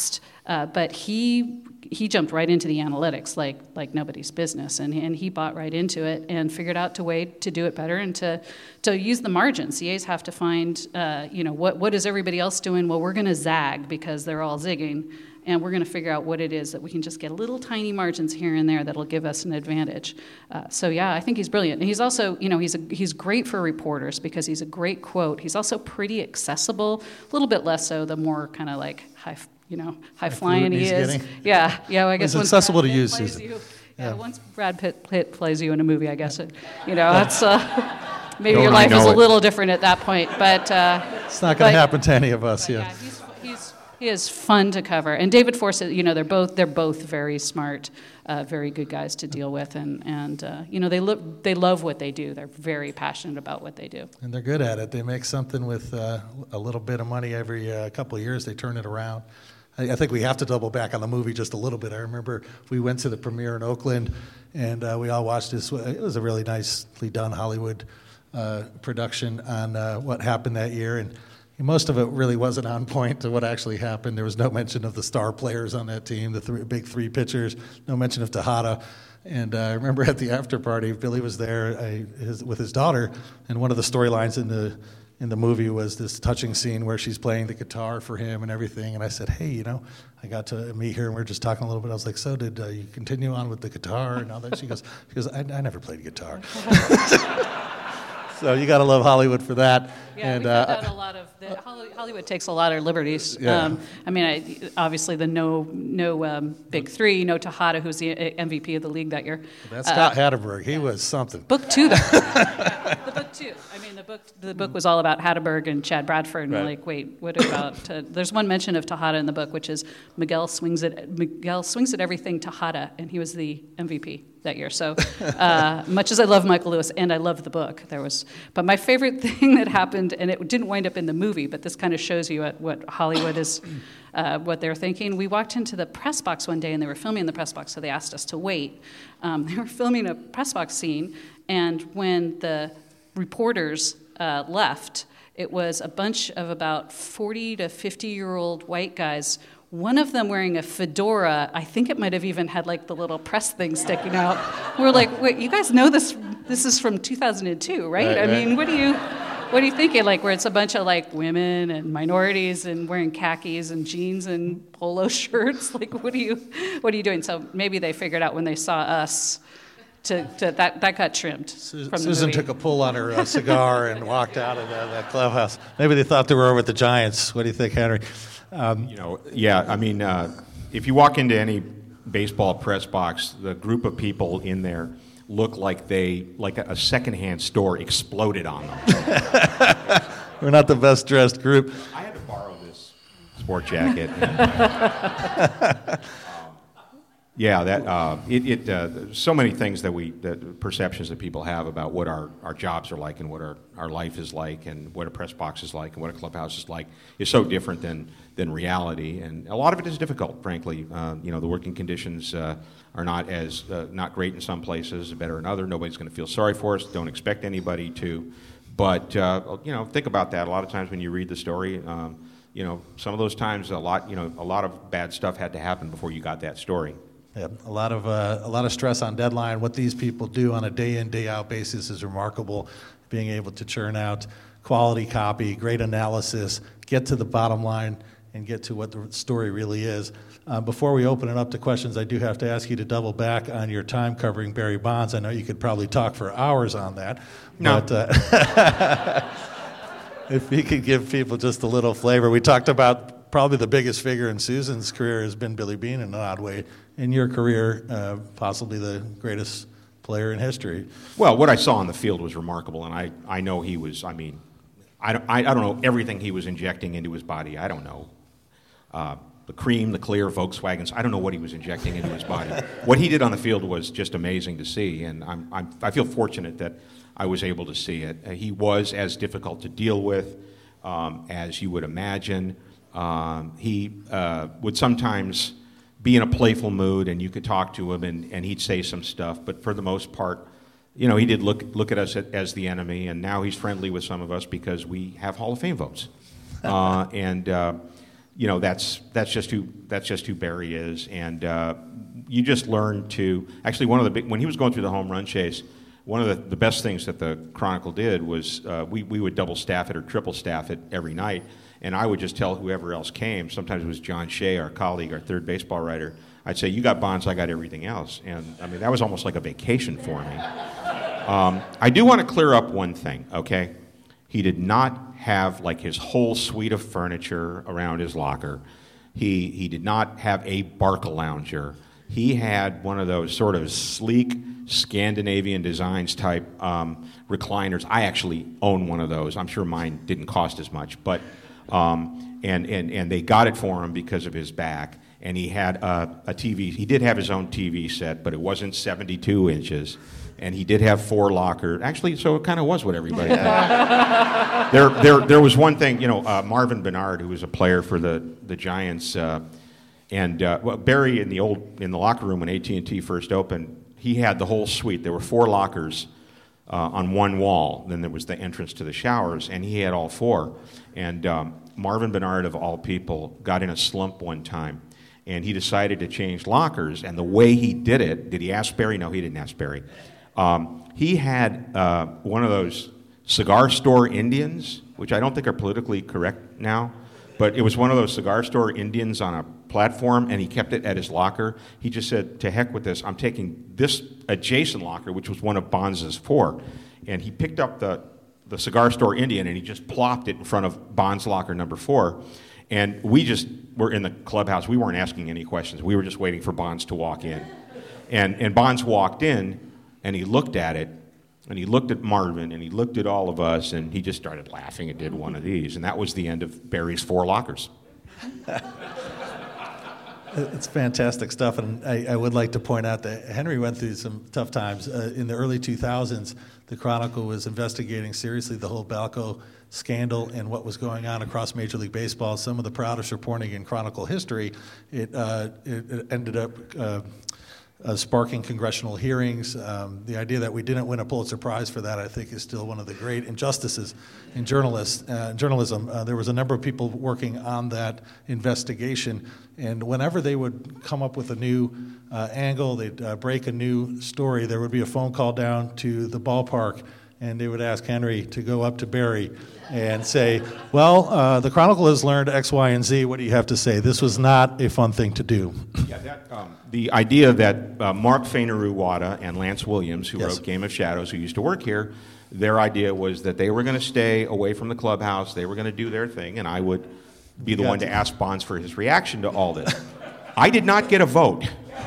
But he jumped right into the analytics like nobody's business, and he bought right into it and figured out a way to do it better and to use the margins. The A's have to find, what is everybody else doing? Well, we're going to zag because they're all zigging, and we're going to figure out what it is that we can just get little tiny margins here and there that'll give us an advantage. I think he's brilliant. And he's also, he's great for reporters because he's a great quote. He's also pretty accessible, a little bit less so the more kind of like high flying he is. Yeah. I guess it's accessible to use, Susan. Once Brad Pitt plays you in a movie, I guess that's maybe your life is a little different at that point. But it's not going to happen to any of us. Yeah. He is fun to cover, and David Force. They're both very smart, very good guys to deal with, and they love what they do. They're very passionate about what they do, and they're good at it. They make something with a little bit of money every couple of years. They turn it around. I think we have to double back on the movie just a little bit. I remember we went to the premiere in Oakland, and we all watched this. It was a really nicely done Hollywood production on what happened that year, and most of it really wasn't on point to what actually happened. There was no mention of the star players on that team, the big three pitchers, no mention of Tejada. And I remember at the after party, Billy was there with his daughter, and one of the storylines in the movie was this touching scene where she's playing the guitar for him and everything. And I said, hey, I got to meet her, and we were just talking a little bit. I was like, so did you continue on with the guitar and all that? She goes, I never played guitar. So you got to love Hollywood for that. Yeah, we found out a lot of Hollywood takes a lot of liberties. Yeah. Obviously the no big three, no Tejada, who's the MVP of the league that year. That's Scott Hatteberg. He was something. Book 2, though. The book 2. The book was all about Hatteberg and Chad Bradford, and we're like, wait, what about? There's one mention of Tejada in the book, which is Miguel swings at everything Tejada, and he was the MVP that year. So much as I love Michael Lewis and I love the book, but my favorite thing that happened, and it didn't wind up in the movie, but this kind of shows you what Hollywood is, what they're thinking. We walked into the press box one day, and they were filming the press box, so they asked us to wait. They were filming a press box scene, and when the reporters left, it was a bunch of about 40 to 50-year-old white guys, one of them wearing a fedora. I think it might have even had like the little press thing sticking out. We're like, wait, you guys know this is from 2002, right? I mean, what are you thinking? Like, where it's a bunch of like women and minorities and wearing khakis and jeans and polo shirts. Like, what are you doing? So maybe they figured out when they saw us that got trimmed. Susan took a pull on her cigar and walked out of that clubhouse. Maybe they thought they were over at the Giants. What do you think, Henry? If you walk into any baseball press box, the group of people in there look like a secondhand store exploded on them. We're not the best dressed group. I had to borrow this sport jacket. So many things that perceptions that people have about what our jobs are like and what our life is like and what a press box is like and what a clubhouse is like is so different than reality, and a lot of it is difficult, frankly. The working conditions are not great in some places, better in other. Nobody's going to feel sorry for us. Don't expect anybody to, but think about that. A lot of times when you read the story, some of those times a lot of bad stuff had to happen before you got that story. Yeah, a lot of stress on deadline. What these people do on a day in, day out basis is remarkable. Being able to churn out quality copy, great analysis, get to the bottom line, and get to what the story really is. Before we open it up to questions, I do have to ask you to double back on your time covering Barry Bonds. I know you could probably talk for hours on that. No. But if you could give people just a little flavor. We talked about probably the biggest figure in Susan's career has been Billy Beane in an odd way. In your career, possibly the greatest player in history. Well, what I saw on the field was remarkable, and I know he was, I don't know everything he was injecting into his body. I don't know. The cream, the clear, Volkswagens, I don't know what he was injecting into his body. What he did on the field was just amazing to see, and I feel fortunate that I was able to see it. He was as difficult to deal with as you would imagine. He would sometimes be in a playful mood, and you could talk to him, and he'd say some stuff. But for the most part, he did look at us as the enemy, and now he's friendly with some of us because we have Hall of Fame votes. that's just who Barry is, and you just learn to actually when he was going through the home run chase. One of the best things that the Chronicle did was we would double staff it or triple staff it every night, and I would just tell whoever else came. Sometimes it was John Shea, our colleague, our third baseball writer. I'd say, you got Bonds, I got everything else. And, I mean, that was almost like a vacation for me. I do want to clear up one thing, okay? He did not have, like, his whole suite of furniture around his locker. He did not have a Barcalounger. He had one of those sort of sleek Scandinavian designs type recliners. I actually own one of those. I'm sure mine didn't cost as much, but and they got it for him because of his back. And he had a TV. He did have his own TV set, but it wasn't 72 inches. And he did have 4 lockers. Actually, so it kind of was what everybody thought. There was one thing, Marvin Bernard, who was a player for the Giants, Barry in the locker room when AT&T first opened, he had the whole suite. There were 4 lockers on one wall. Then there was the entrance to the showers, and he had all 4. And Marvin Bernard, of all people, got in a slump one time, and he decided to change lockers. And the way he did it, did he ask Barry? No, he didn't ask Barry. He had one of those cigar store Indians, which I don't think are politically correct now, but it was one of those cigar store Indians on a platform, and he kept it at his locker. He just said, to heck with this, I'm taking this adjacent locker, which was one of Bonds' 4, and he picked up the cigar store Indian, and he just plopped it in front of Bonds' locker number 4, and we just were in the clubhouse. We weren't asking any questions. We were just waiting for Bonds to walk in, and Bonds walked in, and he looked at it, and he looked at Marvin, and he looked at all of us, and he just started laughing and did one of these, and that was the end of Barry's 4 lockers. It's fantastic stuff, and I would like to point out that Henry went through some tough times. In the early 2000s, the Chronicle was investigating seriously the whole Balco scandal and what was going on across Major League Baseball. Some of the proudest reporting in Chronicle history. It ended up sparking congressional hearings. The idea that we didn't win a Pulitzer Prize for that, I think, is still one of the great injustices in journalism. There was a number of people working on that investigation, and whenever they would come up with a new angle, they'd break a new story, there would be a phone call down to the ballpark, and they would ask Henry to go up to Barry and say, well, the Chronicle has learned X, Y, and Z. What do you have to say? This was not a fun thing to do. Yeah, the idea that Mark Fainaru-Wada and Lance Williams, who Yes. wrote Game of Shadows, who used to work here, their idea was that they were going to stay away from the clubhouse, they were going to do their thing, and I would be the one to ask Bonds for his reaction to all this. I did not get a vote.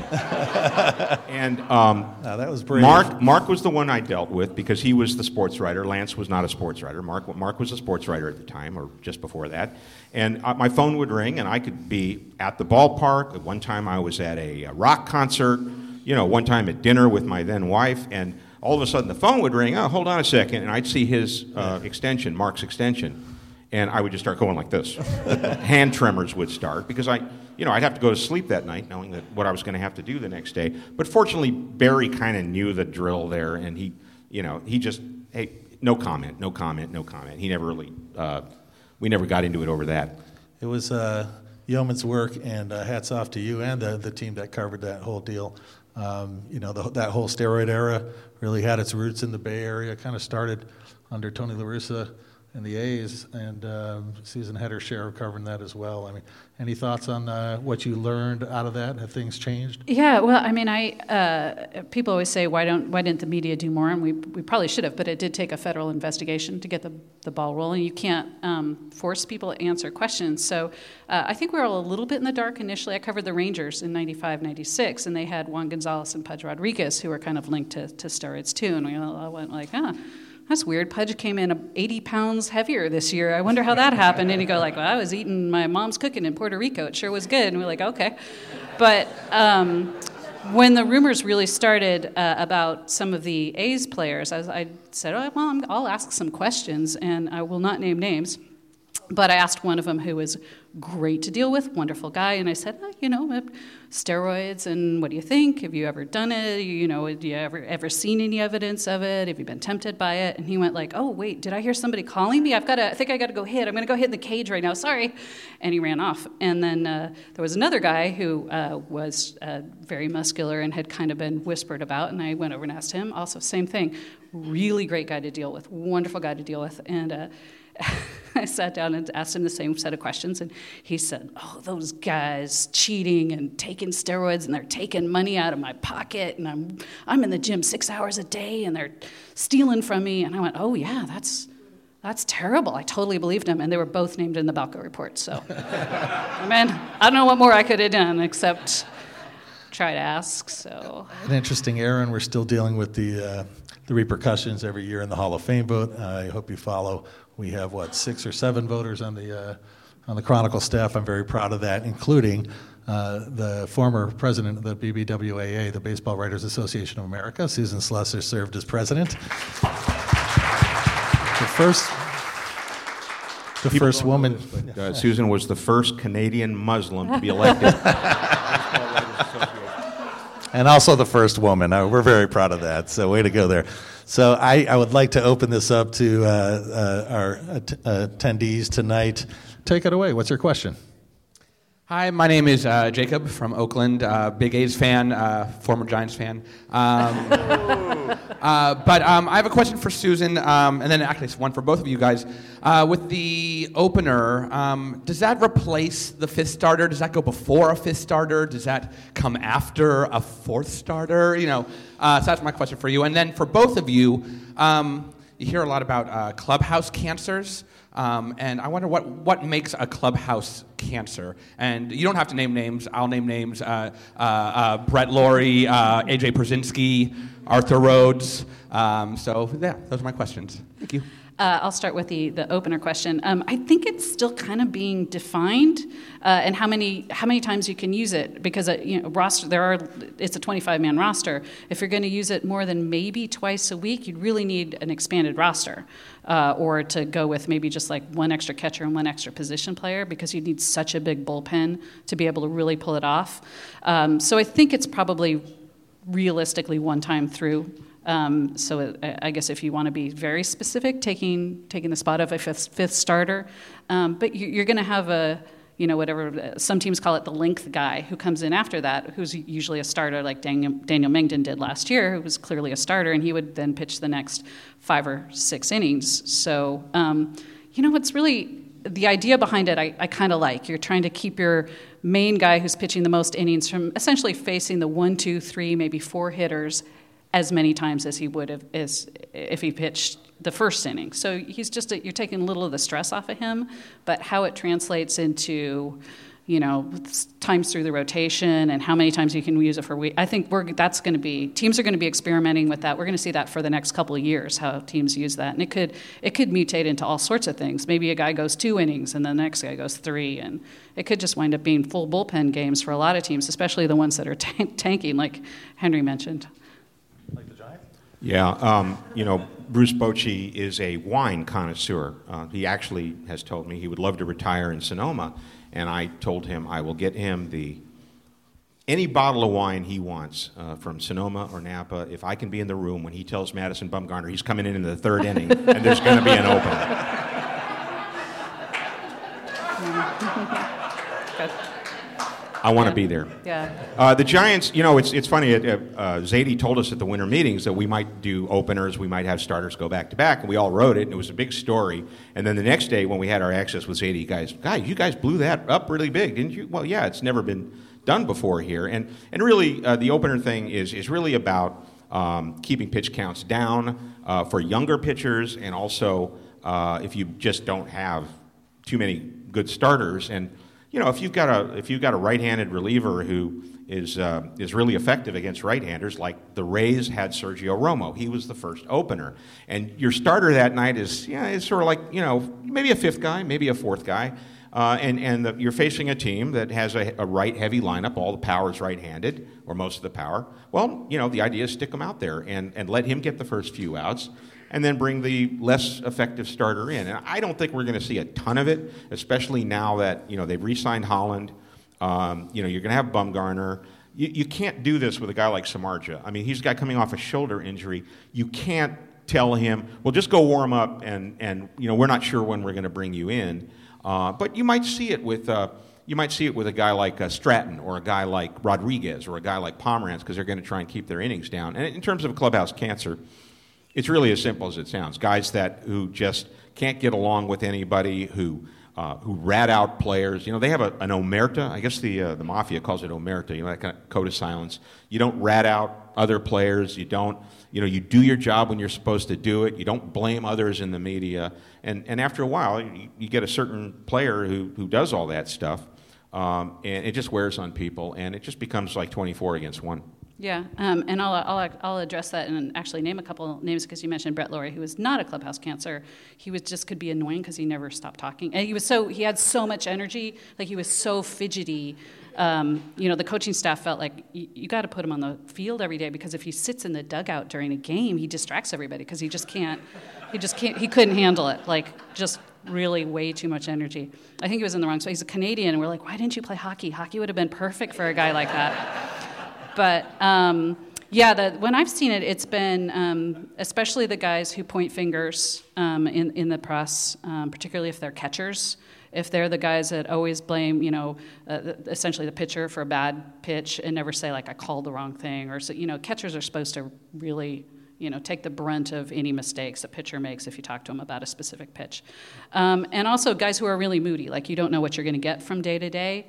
And that was brave. Mark was the one I dealt with because he was the sports writer. Lance was not a sports writer. Mark was a sports writer at the time, or just before that. And my phone would ring, and I could be at the ballpark. At one time, I was at a rock concert. One time at dinner with my then wife, and all of a sudden the phone would ring. Oh, hold on a second, and I'd see his extension, Mark's extension. And I would just start going like this. Hand tremors would start because I'd have to go to sleep that night knowing that what I was going to have to do the next day. But fortunately, Barry kind of knew the drill there, and he just, hey, no comment. He never really, we never got into it over that. It was yeoman's work, and hats off to you and the team that covered that whole deal. That whole steroid era really had its roots in the Bay Area. Kind of started under Tony La Russa and the A's, and Susan had her share of covering that as well. I mean, any thoughts on what you learned out of that? Have things changed? Yeah, well, I mean, people always say, why didn't the media do more? And we probably should have, but it did take a federal investigation to get the ball rolling. You can't force people to answer questions. So I think we were all a little bit in the dark initially. I covered the Rangers in 95, 96, and they had Juan Gonzalez and Pudge Rodriguez, who were kind of linked to steroids too. And we all went like, that's weird. Pudge came in 80 pounds heavier this year. I wonder how that happened. And you go like, well, I was eating my mom's cooking in Puerto Rico. It sure was good. And we're like, okay. But when the rumors really started about some of the A's players, I said, I'll ask some questions, and I will not name names. But I asked one of them who was great to deal with, wonderful guy, and I said, steroids, and what do you think? Have you ever done it? Have you ever seen any evidence of it? Have you been tempted by it? And he went like, oh, wait, did I hear somebody calling me? I think I got to go hit. I'm going to go hit in the cage right now. Sorry. And he ran off. And then there was another guy who was very muscular and had kind of been whispered about, and I went over and asked him. Also, same thing. Really great guy to deal with, wonderful guy to deal with. And I sat down and asked him the same set of questions, and he said, oh, those guys cheating and taking steroids, and they're taking money out of my pocket, and I'm in the gym 6 hours a day, and they're stealing from me. And I went, oh, yeah, that's terrible. I totally believed him, and they were both named in the Balco report. So, man, I don't know what more I could have done except try to ask. So, an interesting era, and we're still dealing with the repercussions every year in the Hall of Fame vote. I hope you follow. We have, 6 or 7 voters on the Chronicle staff. I'm very proud of that, including the former president of the BBWAA, the Baseball Writers Association of America. Susan Slusser served as president. The first woman. Susan was the first Canadian Muslim to be elected. And also the first woman. We're very proud of that. So way to go there. So I would like to open this up to our attendees tonight. Take it away. What's your question? Hi, my name is Jacob from Oakland, big A's fan, former Giants fan. But I have a question for Susan, and then actually it's one for both of you guys. With the opener, does that replace the fifth starter? Does that go before a fifth starter? Does that come after a fourth starter? So that's my question for you. And then for both of you, you hear a lot about clubhouse cancers. And I wonder what makes a clubhouse cancer. And you don't have to name names. I'll name names. Brett Laurie, A.J. Brzezinski, Arthur Rhodes. So those are my questions. Thank you. I'll start with the opener question. I think it's still kind of being defined, and how many times you can use it, because roster it's a 25-man roster. If you're going to use it more than maybe twice a week, you'd really need an expanded roster, or to go with maybe just like one extra catcher and one extra position player, because you need such a big bullpen to be able to really pull it off. So I think it's probably realistically one time through. So I guess if you want to be very specific, taking the spot of a fifth starter, but you're going to have whatever some teams call it, the length guy who comes in after that, who's usually a starter, like Daniel Mengden did last year, who was clearly a starter, and he would then pitch the next 5 or 6 innings. So what's really the idea behind it, I kind of like. You're trying to keep your main guy who's pitching the most innings from essentially facing the 1, 2, 3, maybe 4 hitters as many times as he would have if he pitched the first inning. So he's you're taking a little of the stress off of him, but how it translates into, times through the rotation and how many times you can use it for week. I think teams are going to be experimenting with that. We're going to see that for the next couple of years, how teams use that. And it could mutate into all sorts of things. Maybe a guy goes 2 innings and the next guy goes 3, and it could just wind up being full bullpen games for a lot of teams, especially the ones that are tanking, like Henry mentioned. Like the Giants? Yeah, Bruce Bochy is a wine connoisseur. He actually has told me he would love to retire in Sonoma, and I told him I will get him any bottle of wine he wants from Sonoma or Napa if I can be in the room when he tells Madison Bumgarner he's coming in the 3rd inning and there's going to be an opener. I want to be there. Yeah. The Giants, it's funny. Zadie told us at the winter meetings that we might do openers, we might have starters go back to back, and we all wrote it, and it was a big story. And then the next day, when we had our access with Zadie, guys, you guys blew that up really big, didn't you? Well, yeah, it's never been done before here, and really, the opener thing is really about keeping pitch counts down for younger pitchers, and also if you just don't have too many good starters. And if you've got a right-handed reliever who is really effective against right-handers, like the Rays had Sergio Romo, he was the first opener, and your starter that night is sort of like maybe a 5th guy, maybe a 4th guy, and you're facing a team that has a right-heavy lineup. All the power is right-handed, or most of the power. Well, the idea is stick him out there and let him get the first few outs. and then bring the less effective starter in. And I don't think we're going to see a ton of it, especially now that they've re-signed Holland. You're going to have Bumgarner. You can't do this with a guy like Samardzija. I mean, he's a guy coming off a shoulder injury. You can't tell him, well, just go warm up, and we're not sure when we're going to bring you in. But you might see it with a guy like Stratton, or a guy like Rodriguez, or a guy like Pomeranz, because they're going to try and keep their innings down. And in terms of clubhouse cancer, it's really as simple as it sounds. Guys who just can't get along with anybody, who rat out players. They have an omerta. I guess the mafia calls it omerta. That kind of code of silence. You don't rat out other players. You don't. You do your job when you're supposed to do it. You don't blame others in the media. And after a while, you get a certain player who does all that stuff, and it just wears on people, and it just becomes like 24 against 1. Yeah, and I'll address that and actually name a couple names, because you mentioned Brett Lawrie, who was not a clubhouse cancer. He could be annoying because he never stopped talking, and he had so much energy, like he was so fidgety. The coaching staff felt like you got to put him on the field every day, because if he sits in the dugout during a game, he distracts everybody, because he couldn't handle it. Like, just really way too much energy. I think he was in the wrong spot. He's a Canadian, and we're like, why didn't you play hockey? Hockey would have been perfect for a guy like that. But when I've seen it, it's been especially the guys who point fingers in the press, particularly if they're catchers. If they're the guys that always blame, essentially the pitcher for a bad pitch and never say, like, I called the wrong thing. Or, so, catchers are supposed to really, take the brunt of any mistakes a pitcher makes if you talk to them about a specific pitch. And also guys who are really moody, like you don't know what you're going to get from day to day.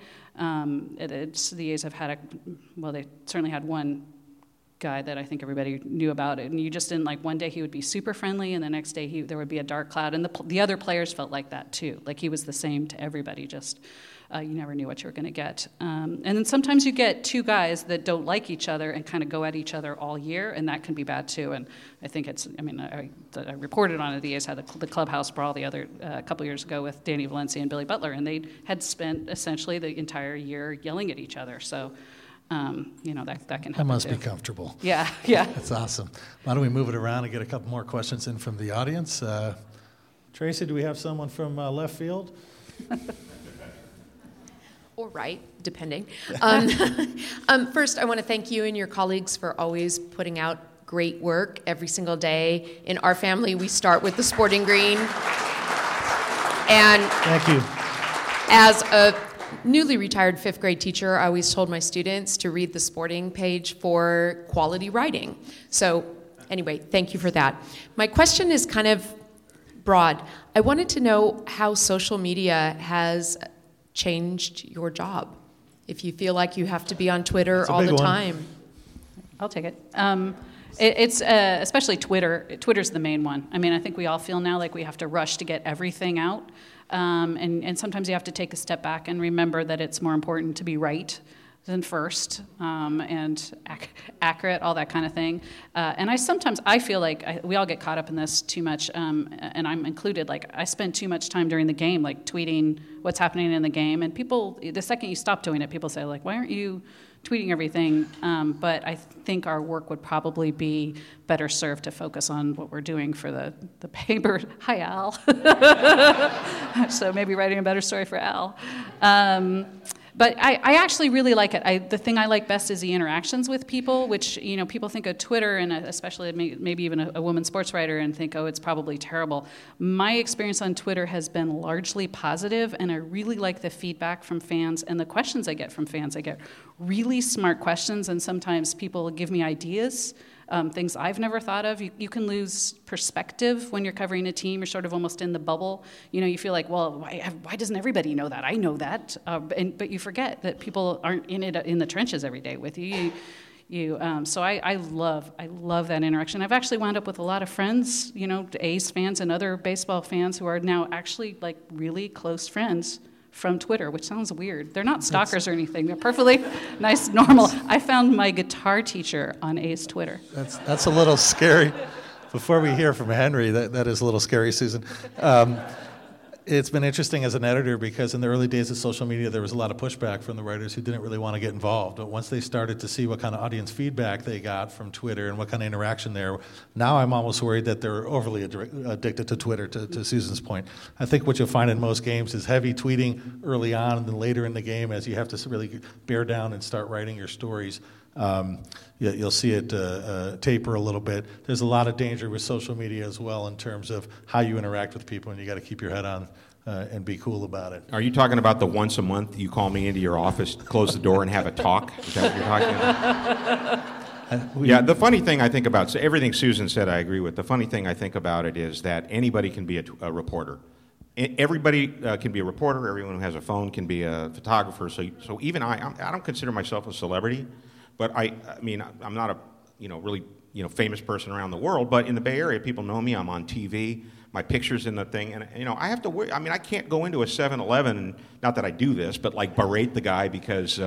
The A's have had they certainly had one guy that I think everybody knew about it, and you just didn't, like, one day he would be super friendly, and the next day there would be a dark cloud, and the other players felt like that too, like he was the same to everybody, just you never knew what you were going to get. And then sometimes you get two guys that don't like each other and kind of go at each other all year, and that can be bad too. And I think I reported on it. The A's had the clubhouse brawl a couple years ago with Danny Valencia and Billy Butler, and they had spent essentially the entire year yelling at each other. So that can happen. That must too. be comfortable. Yeah. That's awesome. Why don't we move it around and get a couple more questions in from the audience? Tracy, do we have someone from left field? Or right, depending. First, I want to thank you and your colleagues for always putting out great work every single day. In our family, we start with the Sporting Green. And thank you. As a newly retired fifth grade teacher, I always told my students to read the Sporting page for quality writing. So anyway, thank you for that. My question is kind of broad. I wanted to know how social media has changed your job. If you feel like you have to be on Twitter all the time. I'll take it. It's especially Twitter. Twitter's the main one. I mean, I think we all feel now like we have to rush to get everything out. And sometimes you have to take a step back and remember that it's more important to be right than first, and accurate, all that kind of thing. And I feel like we all get caught up in this too much, and I'm included. Like, I spend too much time during the game, like tweeting what's happening in the game. And people, the second you stop doing it, people say, like, why aren't you tweeting everything? But I think our work would probably be better served to focus on what we're doing for the paper. Hi, Al. So maybe writing a better story for Al. But I actually really like it. The thing I like best is the interactions with people, which, people think of Twitter, and especially maybe even a woman sports writer, and think, oh, it's probably terrible. My experience on Twitter has been largely positive, and I really like the feedback from fans and the questions I get from fans. I get really smart questions, and sometimes people give me ideas. Things I've never thought of. You can lose perspective when you're covering a team. You're sort of almost in the bubble. You feel like, well, why doesn't everybody know that? I know that. But you forget that people aren't in the trenches every day with you. So I love that interaction. I've actually wound up with a lot of friends, A's fans and other baseball fans who are now actually like really close friends from Twitter, which sounds weird. They're not stalkers or anything. They're perfectly nice, normal. I found my guitar teacher on A's Twitter. That's a little scary. Before we hear from Henry, that is a little scary, Susan. It's been interesting as an editor because in the early days of social media, there was a lot of pushback from the writers who didn't really want to get involved. But once they started to see what kind of audience feedback they got from Twitter and what kind of interaction there, now I'm almost worried that they're overly addicted to Twitter, to Susan's point. I think what you'll find in most games is heavy tweeting early on, and then later in the game, as you have to really bear down and start writing your stories, you'll see it taper a little bit. There's a lot of danger with social media as well in terms of how you interact with people, and you got to keep your head on and be cool about it. Are you talking about the once a month you call me into your office, close the door, and have a talk? Is that what you're talking about? Yeah, the funny thing I think about, so everything Susan said I agree with. The funny thing I think about it is that anybody can be a reporter. Everybody can be a reporter. Everyone who has a phone can be a photographer. So even I don't consider myself a celebrity. But I mean, I'm not a really famous person around the world. But in the Bay Area, people know me. I'm on TV. My picture's in the thing, and I have to worry. I mean, I can't go into a 7-Eleven, and not that I do this, but like berate the guy because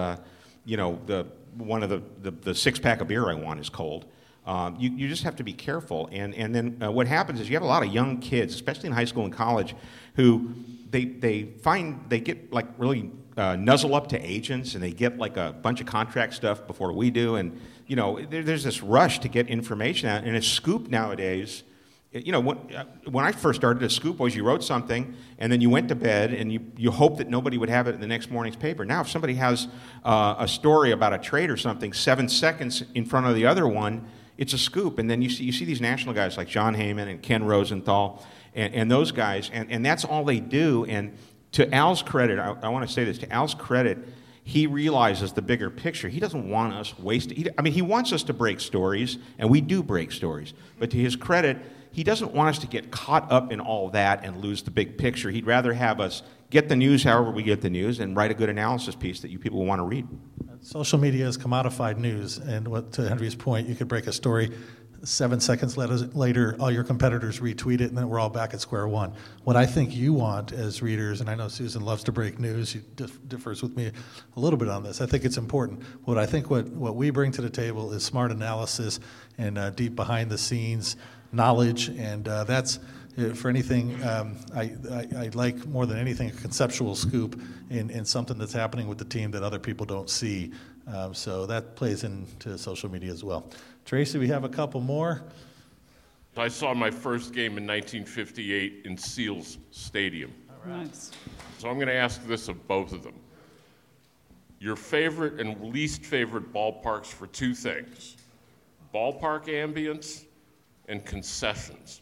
one of the 6-pack of beer I want is cold. You just have to be careful. And then what happens is you have a lot of young kids, especially in high school and college, who they get like really nuzzle up to agents, and they get like a bunch of contract stuff before we do, and there's this rush to get information out. And a scoop nowadays, when I first started, a scoop was you wrote something and then you went to bed and you hoped that nobody would have it in the next morning's paper. Now, if somebody has a story about a trade or something 7 seconds in front of the other one, it's a scoop. And then you see these national guys like John Heyman and Ken Rosenthal and those guys, and that's all they do. And to Al's credit, I want to say this, to Al's credit, he realizes the bigger picture. He doesn't want us wasted. He wants us to break stories, and we do break stories. But to his credit, he doesn't want us to get caught up in all that and lose the big picture. He'd rather have us get the news however we get the news and write a good analysis piece that you people want to read. Social media is commodified news, and to Henry's point, you could break a story 7 seconds later, all your competitors retweet it, and then we're all back at square one. What I think you want as readers, and I know Susan loves to break news, she differs with me a little bit on this. I think it's important. What I think what we bring to the table is smart analysis and deep behind-the-scenes knowledge, and that's, for anything, I like more than anything a conceptual scoop in something that's happening with the team that other people don't see. So that plays into social media as well. Tracy, we have a couple more. I saw my first game in 1958 in Seals Stadium. All right. Nice. So I'm going to ask this of both of them. Your favorite and least favorite ballparks for two things: ballpark ambience and concessions.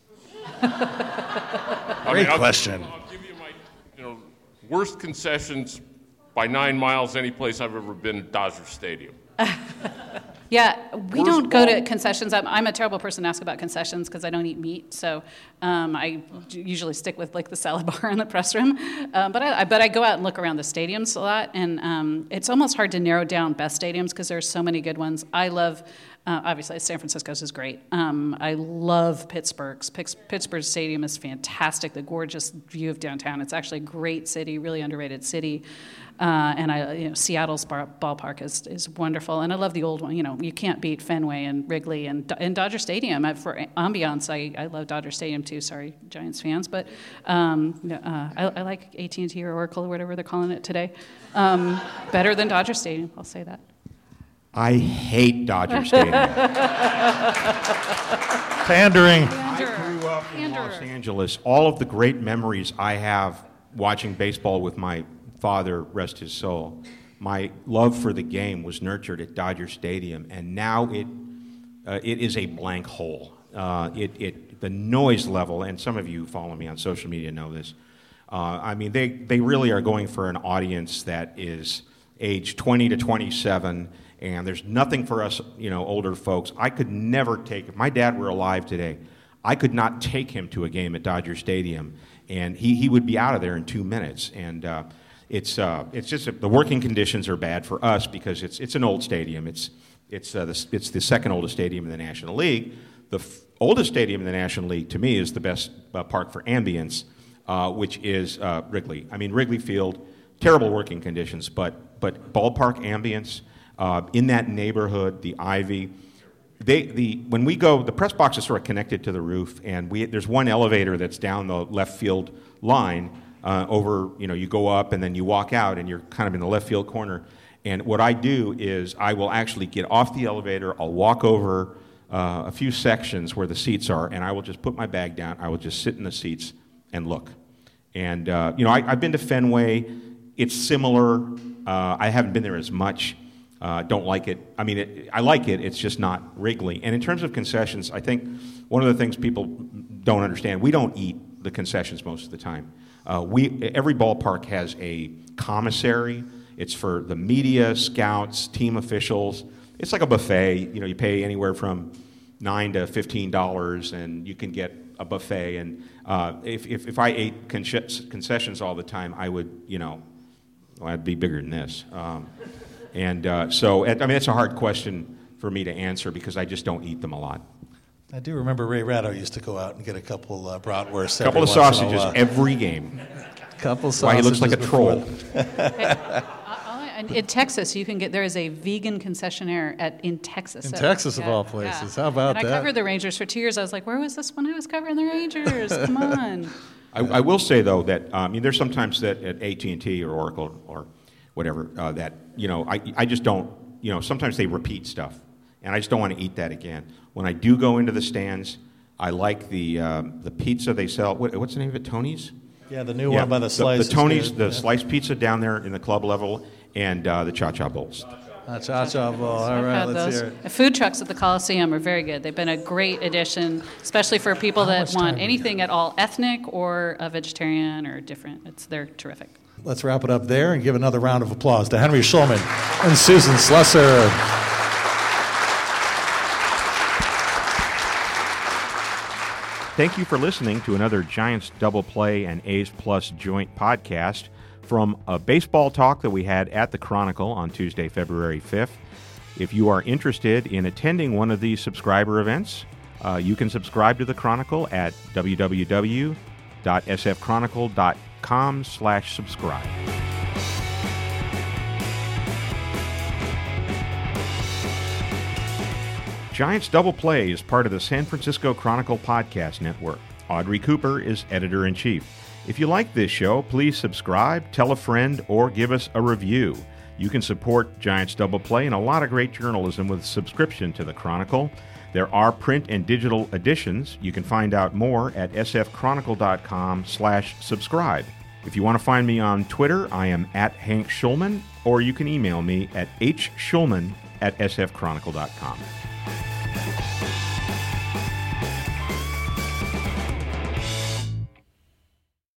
Great question. I'll give you my worst concessions by 9 miles any place I've ever been at Dodger Stadium. Yeah, we don't go to concessions. I'm a terrible person to ask about concessions because I don't eat meat, so I usually stick with like the salad bar in the press room. But I go out and look around the stadiums a lot, and it's almost hard to narrow down best stadiums because there's so many good ones. I love, obviously, San Francisco's is great. I love Pittsburgh's. Pittsburgh's stadium is fantastic. The gorgeous view of downtown. It's actually a great city, really underrated city. And Seattle's ballpark is wonderful, and I love the old one. You can't beat Fenway and Wrigley and Dodger Stadium. For ambiance, I love Dodger Stadium too. Sorry, Giants fans, but I like AT&T or Oracle or whatever they're calling it today. Better than Dodger Stadium, I'll say that. I hate Dodger Stadium. Pandering. I grew up in Los Angeles. All of the great memories I have watching baseball with my father, rest his soul, my love for the game was nurtured at Dodger Stadium, and now it is a blank hole. The noise level, and some of you who follow me on social media know this. They really are going for an audience that is age 20 to 27, and there's nothing for us, older folks. I could never take, if my dad were alive today, I could not take him to a game at Dodger Stadium, and he would be out of there in 2 minutes. And it's just the working conditions are bad for us because it's an old stadium. It's the second oldest stadium in the National League. The oldest stadium in the National League to me is the best park for ambience, which is Wrigley. Wrigley Field, terrible working conditions, but ballpark ambience in that neighborhood, the Ivy. When we go, the press box is sort of connected to the roof, and there's one elevator that's down the left field line. over, you go up and then you walk out and you're kind of in the left field corner. And what I do is I will actually get off the elevator, I'll walk over a few sections where the seats are, and I will just put my bag down, I will just sit in the seats and look. And, I've been to Fenway. It's similar. I haven't been there as much. Don't like it. I mean, I like it. It's just not Wrigley. And in terms of concessions, I think one of the things people don't understand, we don't eat the concessions most of the time. Every ballpark has a commissary. It's for the media, scouts, team officials. It's like a buffet. You pay anywhere from $9 to $15, and you can get a buffet. And if I ate concessions all the time, I would, I'd be bigger than this. So it's a hard question for me to answer because I just don't eat them a lot. I do remember Ray Ratto used to go out and get a couple bratwursts. A couple of sausages every game. Couple sausages. Why he looks like a troll. In Texas, there is a vegan concessionaire in Texas. In Texas, of all places. Yeah. How about that? I covered the Rangers for 2 years. I was like, where was this when I was covering the Rangers? Come on. I will say, though, that there's sometimes that at AT&T or Oracle or whatever that, I just don't, sometimes they repeat stuff. And I just don't want to eat that again. When I do go into the stands, I like the pizza they sell. What's the name of it? Tony's? Yeah, the new one by the slice. The Tony's, the sliced pizza down there in the club level, and the Cha-Cha Bowls. Cha-Cha Bowl. All right, let's hear it. The food trucks at the Coliseum are very good. They've been a great addition, especially for people that want anything at all ethnic or a vegetarian or different. They're terrific. Let's wrap it up there and give another round of applause to Henry Schulman and Susan Slusser. Thank you for listening to another Giants Double Play and A's Plus joint podcast from a baseball talk that we had at the Chronicle on Tuesday, February 5th. If you are interested in attending one of these subscriber events, you can subscribe to the Chronicle at www.sfchronicle.com/subscribe. Giants Double Play is part of the San Francisco Chronicle Podcast Network. Audrey Cooper is editor-in-chief. If you like this show, please subscribe, tell a friend, or give us a review. You can support Giants Double Play and a lot of great journalism with a subscription to the Chronicle. There are print and digital editions. You can find out more at sfchronicle.com/subscribe. If you want to find me on Twitter, I am at Hank Schulman, or you can email me at hschulman@sfchronicle.com.